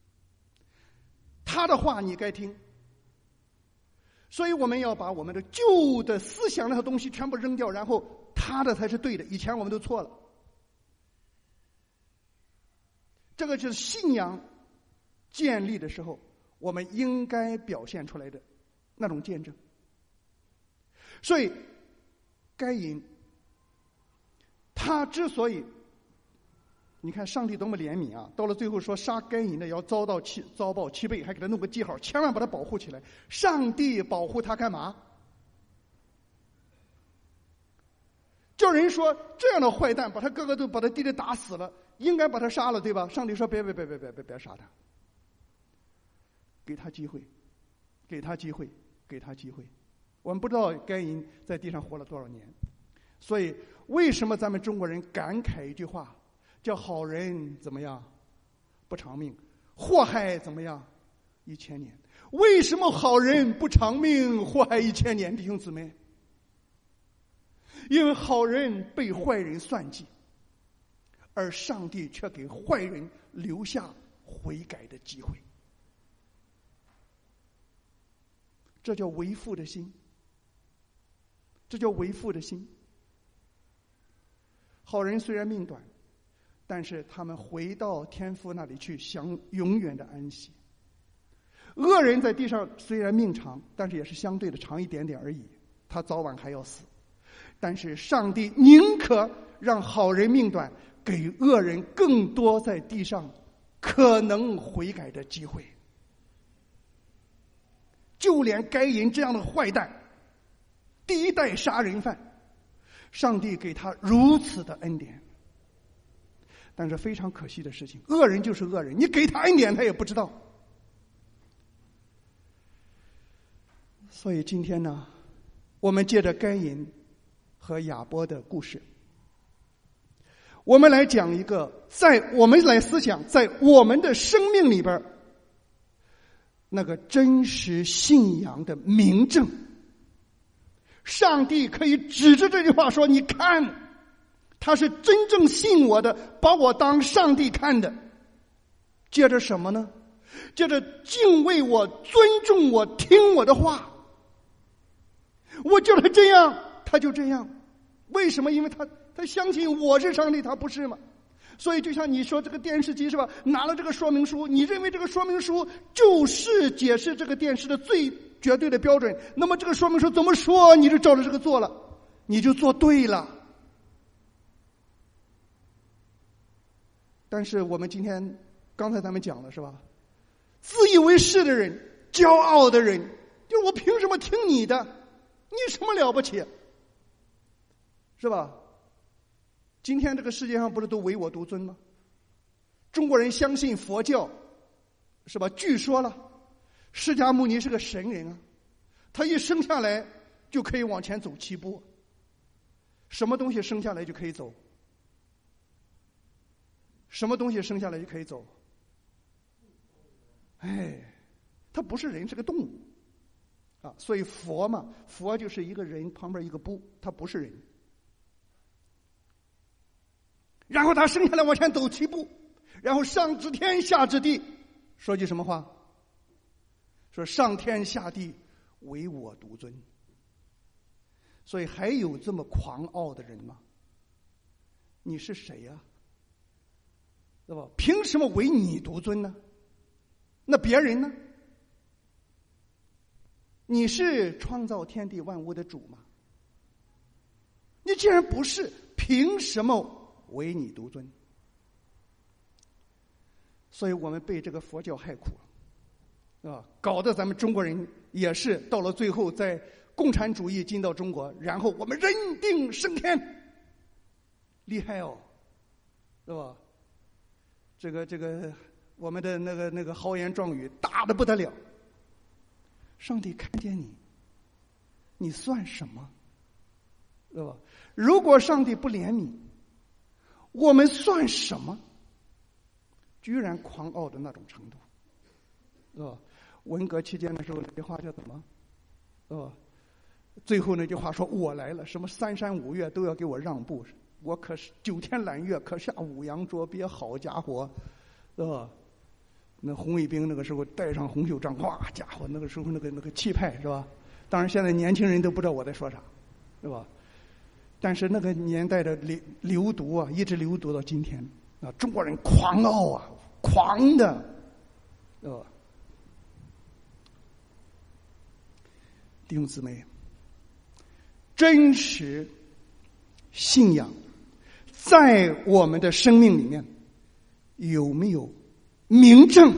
他的话你该听。所以我们要把我们的旧的思想那些东西全部扔掉，然后他的才是对的，以前我们都错了。这个就是信仰建立的时候我们应该表现出来的那种见证。所以该隐他之所以，你看上帝多么怜悯啊，到了最后说杀该隐的要遭到七遭报七倍，还给他弄个记号，千万把他保护起来。上帝保护他干嘛？叫人说这样的坏蛋把他哥哥都把他弟弟打死了，应该把他杀了，对吧？上帝说别别别别别别别杀他，给他机会，给他机会，给他机会。我们不知道该隐在地上活了多少年，所以为什么咱们中国人感慨一句话，叫好人怎么样不长命，祸害怎么样一千年？为什么好人不长命，祸害一千年？弟兄姊妹，因为好人被坏人算计，而上帝却给坏人留下悔改的机会。这叫为父的心，这叫为父的心。好人虽然命短，但是他们回到天父那里去，享永远的安息。恶人在地上虽然命长，但是也是相对的长一点点而已，他早晚还要死。但是上帝宁可让好人命短，给恶人更多在地上可能悔改的机会。就连该隐这样的坏蛋，第一代杀人犯，上帝给他如此的恩典。但是非常可惜的事情，恶人就是恶人，你给他恩典他也不知道。所以今天呢，我们借着该隐和亚伯的故事，我们来讲一个，在我们来思想，在我们的生命里边那个真实信仰的明证。上帝可以指着这句话说，你看他是真正信我的，把我当上帝看的。接着什么呢？接着敬畏我，尊重我，听我的话。我叫他这样他就这样，为什么？因为他他相信我是上帝，他不是吗？所以就像你说这个电视机是吧，拿了这个说明书，你认为这个说明书就是解释这个电视的最绝对的标准，那么这个说明书怎么说你就照着这个做了，你就做对了。但是我们今天刚才咱们讲了是吧，自以为是的人，骄傲的人，就是我凭什么听你的，你什么了不起，是吧？今天这个世界上不是都唯我独尊吗？中国人相信佛教，是吧？据说了，释迦牟尼是个神人啊，他一生下来就可以往前走七步。什么东西生下来就可以走？什么东西生下来就可以走？哎，他不是人，是个动物。 啊，所以佛嘛，佛就是一个人旁边一个不，他不是人。然后他生下来往前走七步，然后上知天下知地，说句什么话？说上天下地唯我独尊。所以还有这么狂傲的人吗？你是谁呀、啊？对吧？凭什么唯你独尊呢？那别人呢？你是创造天地万物的主吗？你既然不是，凭什么唯你独尊？所以我们被这个佛教害苦了，啊，搞得咱们中国人也是到了最后，在共产主义进到中国，然后我们人定胜天，厉害哦，是吧？这个这个，我们的那个那个豪言壮语大的不得了。上帝看见你，你算什么？是吧？如果上帝不怜悯，我们算什么？居然狂傲的那种程度，是吧？文革期间的时候，那句话叫什么？是吧？最后那句话说：“我来了，什么三山五岳都要给我让步，我可是九天揽月，可下五洋捉鳖，好家伙，是吧？”那红卫兵那个时候带上红袖章，哇，家伙，那个时候那个那个气派是吧？当然，现在年轻人都不知道我在说啥，是吧？但是那个年代的流流毒啊，一直流毒到今天啊，中国人狂傲啊，狂的，是吧？弟兄姊妹，真实信仰在我们的生命里面有没有明证？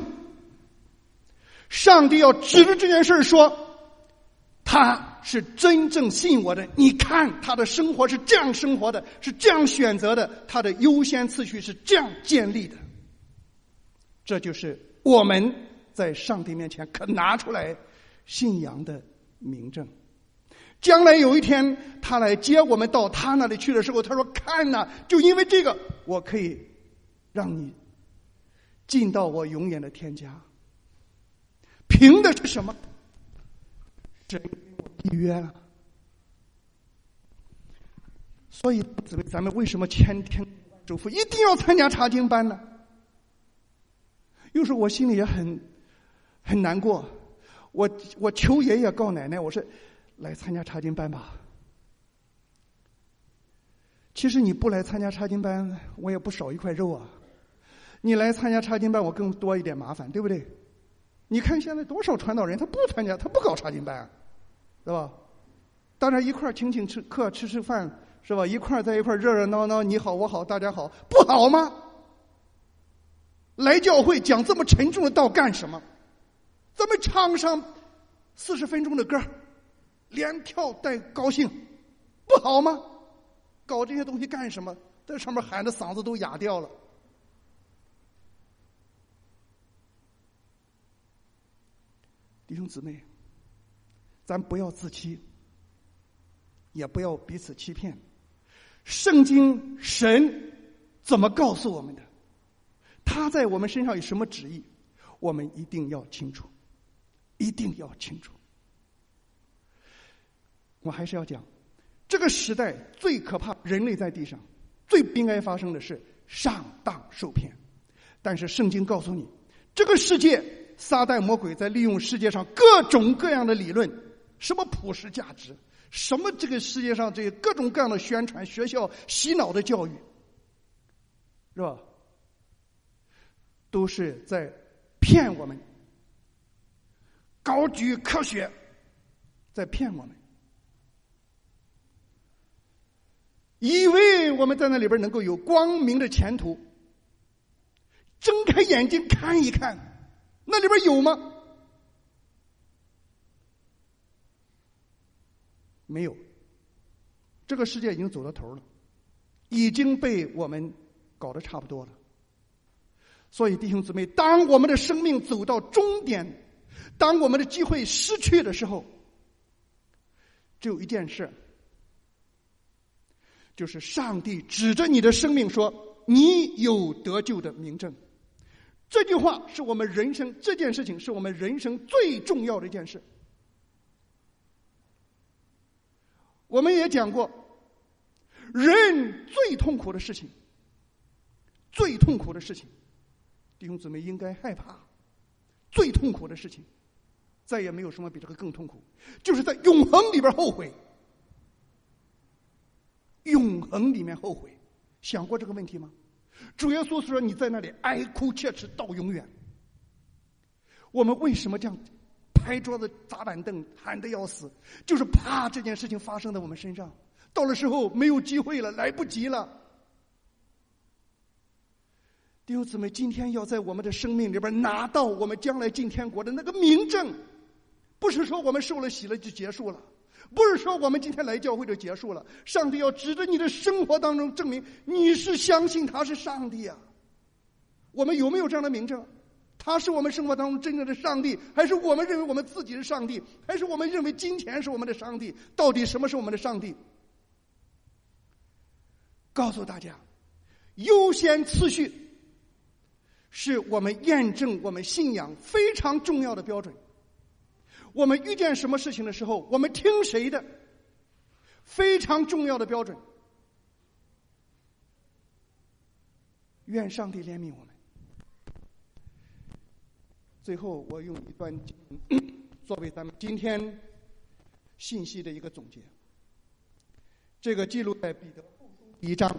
上帝要指着这件事说，他是真正信我的，你看他的生活是这样生活的，是这样选择的，他的优先次序是这样建立的。这就是我们在上帝面前可拿出来信仰的明证。将来有一天他来接我们到他那里去的时候，他说，看哪，就因为这个，我可以让你进到我永远的天家。凭的是什么？神跟我缔约了。所以咱们为什么千天嘱咐一定要参加查经班呢？有时候我心里也很很难过，我我求爷爷告奶奶，我说来参加查经班吧。其实你不来参加查经班，我也不少一块肉啊。你来参加查经班，我更多一点麻烦，对不对？你看现在多少传道人他不参加，他不搞查经班，是吧？大家一块儿请请吃客吃吃饭，是吧？一块儿在一块儿热热闹闹，你好我好大家好，不好吗？来教会讲这么沉重的道干什么？咱们唱上四十分钟的歌，连跳带高兴，不好吗？搞这些东西干什么？在上面喊的嗓子都哑掉了。弟兄姊妹，咱不要自欺，也不要彼此欺骗。圣经神怎么告诉我们的？他在我们身上有什么旨意？我们一定要清楚，一定要清楚。我还是要讲，这个时代最可怕，人类在地上最不应该发生的是上当受骗。但是圣经告诉你，这个世界撒旦魔鬼在利用世界上各种各样的理论，什么普世价值，什么这个世界上这各种各样的宣传，学校洗脑的教育，是吧？都是在骗我们，高举科学，在骗我们，以为我们在那里边能够有光明的前途。睁开眼睛看一看，那里边有吗？没有。这个世界已经走到头了，已经被我们搞得差不多了。所以弟兄姊妹，当我们的生命走到终点，当我们的机会失去的时候，只有一件事，就是上帝指着你的生命说，你有得救的明证。这句话是我们人生，这件事情是我们人生最重要的一件事。 我们也讲过，人最痛苦的事情，最痛苦的事情，弟兄姊妹应该害怕。最痛苦的事情，再也没有什么比这个更痛苦，就是在永恒里边后悔。永恒里面后悔，想过这个问题吗？主耶稣说你在那里哀哭切齿到永远。我们为什么这样拍桌子砸板凳喊得要死？就是怕这件事情发生在我们身上，到了时候没有机会了，来不及了。弟兄姊妹，今天要在我们的生命里边拿到我们将来进天国的那个明证，不是说我们受了洗了就结束了，不是说我们今天来教会就结束了。上帝要指着你的生活当中证明你是相信他是上帝啊。我们有没有这样的明证？他是我们生活当中真正的上帝，还是我们认为我们自己是上帝，还是我们认为金钱是我们的上帝？到底什么是我们的上帝？告诉大家，优先次序是我们验证我们信仰非常重要的标准。我们遇见什么事情的时候，我们听谁的，非常重要的标准。愿上帝怜悯我们。最后，我用一段经文作为咱们今天信息的一个总结。这个记录在彼得后书第一章，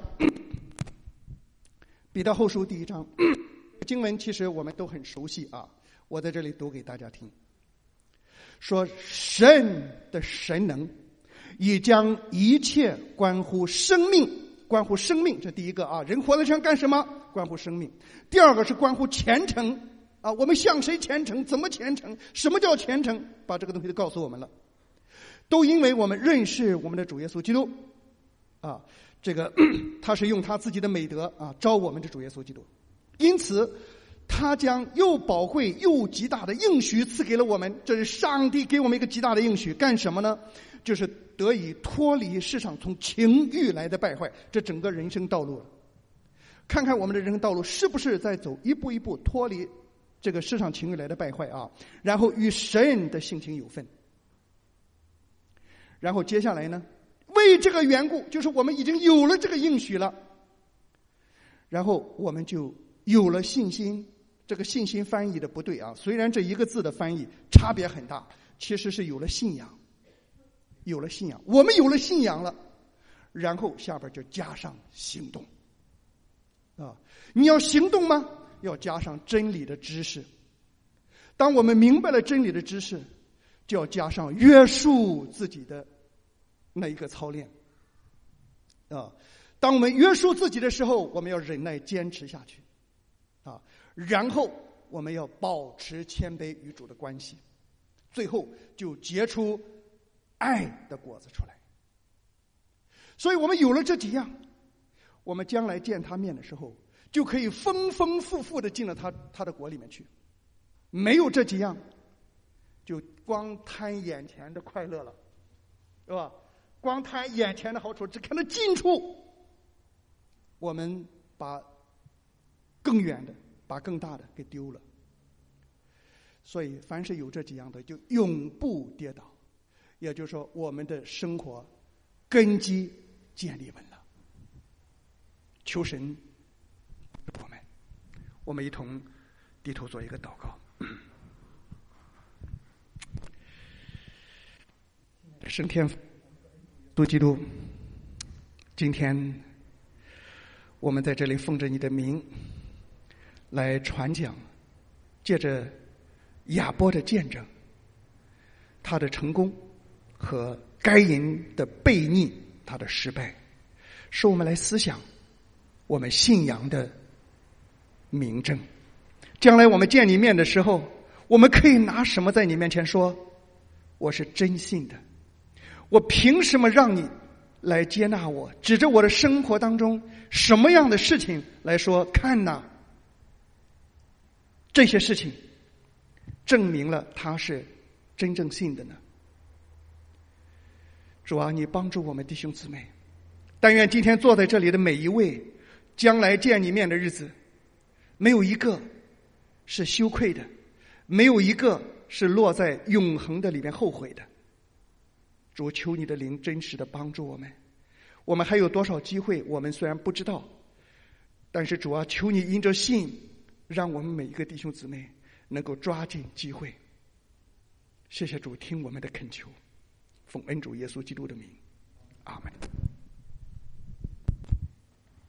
彼得后书第一章。经文其实我们都很熟悉啊，我在这里读给大家听。说神的神能已将一切关乎生命，关乎生命，这第一个啊，人活在世上干什么？关乎生命。第二个是关乎虔诚啊，我们向谁虔诚，怎么虔诚，什么叫虔诚，把这个东西都告诉我们了。都因为我们认识我们的主耶稣基督啊，这个他是用他自己的美德啊招我们的主耶稣基督。因此他将又宝贵又极大的应许赐给了我们，这是上帝给我们一个极大的应许，干什么呢？就是得以脱离世上从情欲来的败坏，这整个人生道路了。看看我们的人生道路是不是在走一步一步脱离这个世上情欲来的败坏啊，然后与神的性情有分。然后接下来呢，为这个缘故，就是我们已经有了这个应许了，然后我们就有了信心。这个信心翻译的不对啊，虽然这一个字的翻译差别很大，其实是有了信仰。有了信仰，我们有了信仰了，然后下边就加上行动啊！你要行动吗？要加上真理的知识。当我们明白了真理的知识，就要加上约束自己的那一个操练啊！当我们约束自己的时候，我们要忍耐坚持下去啊！然后我们要保持谦卑与主的关系，最后就结出爱的果子出来。所以我们有了这几样，我们将来见他面的时候，就可以丰丰富富的进了他他的国里面去。没有这几样，就光贪眼前的快乐了，是吧？光贪眼前的好处，只看到近处，我们把更远的把更大的给丢了。所以凡是有这几样的，就永不跌倒，也就是说我们的生活根基建立稳了。求神我们我们一同低头做一个祷告。圣天父主基督，今天我们在这里奉着你的名来传讲，借着亚伯的见证，他的成功和该隐的悖逆，他的失败，使我们来思想我们信仰的明证。将来我们见你面的时候，我们可以拿什么在你面前说我是真信的？我凭什么让你来接纳我？指着我的生活当中什么样的事情来说，看哪，这些事情证明了他是真正信的呢？主啊，你帮助我们弟兄姊妹，但愿今天坐在这里的每一位，将来见你面的日子，没有一个是羞愧的，没有一个是落在永恒的里面后悔的。 主，求你的灵真实的帮助我们。我们还有多少机会，我们虽然不知道，但是主啊，求你因着信，让我们每一个弟兄姊妹能够抓紧机会。谢谢主，听我们的恳求，奉恩主耶稣基督的名。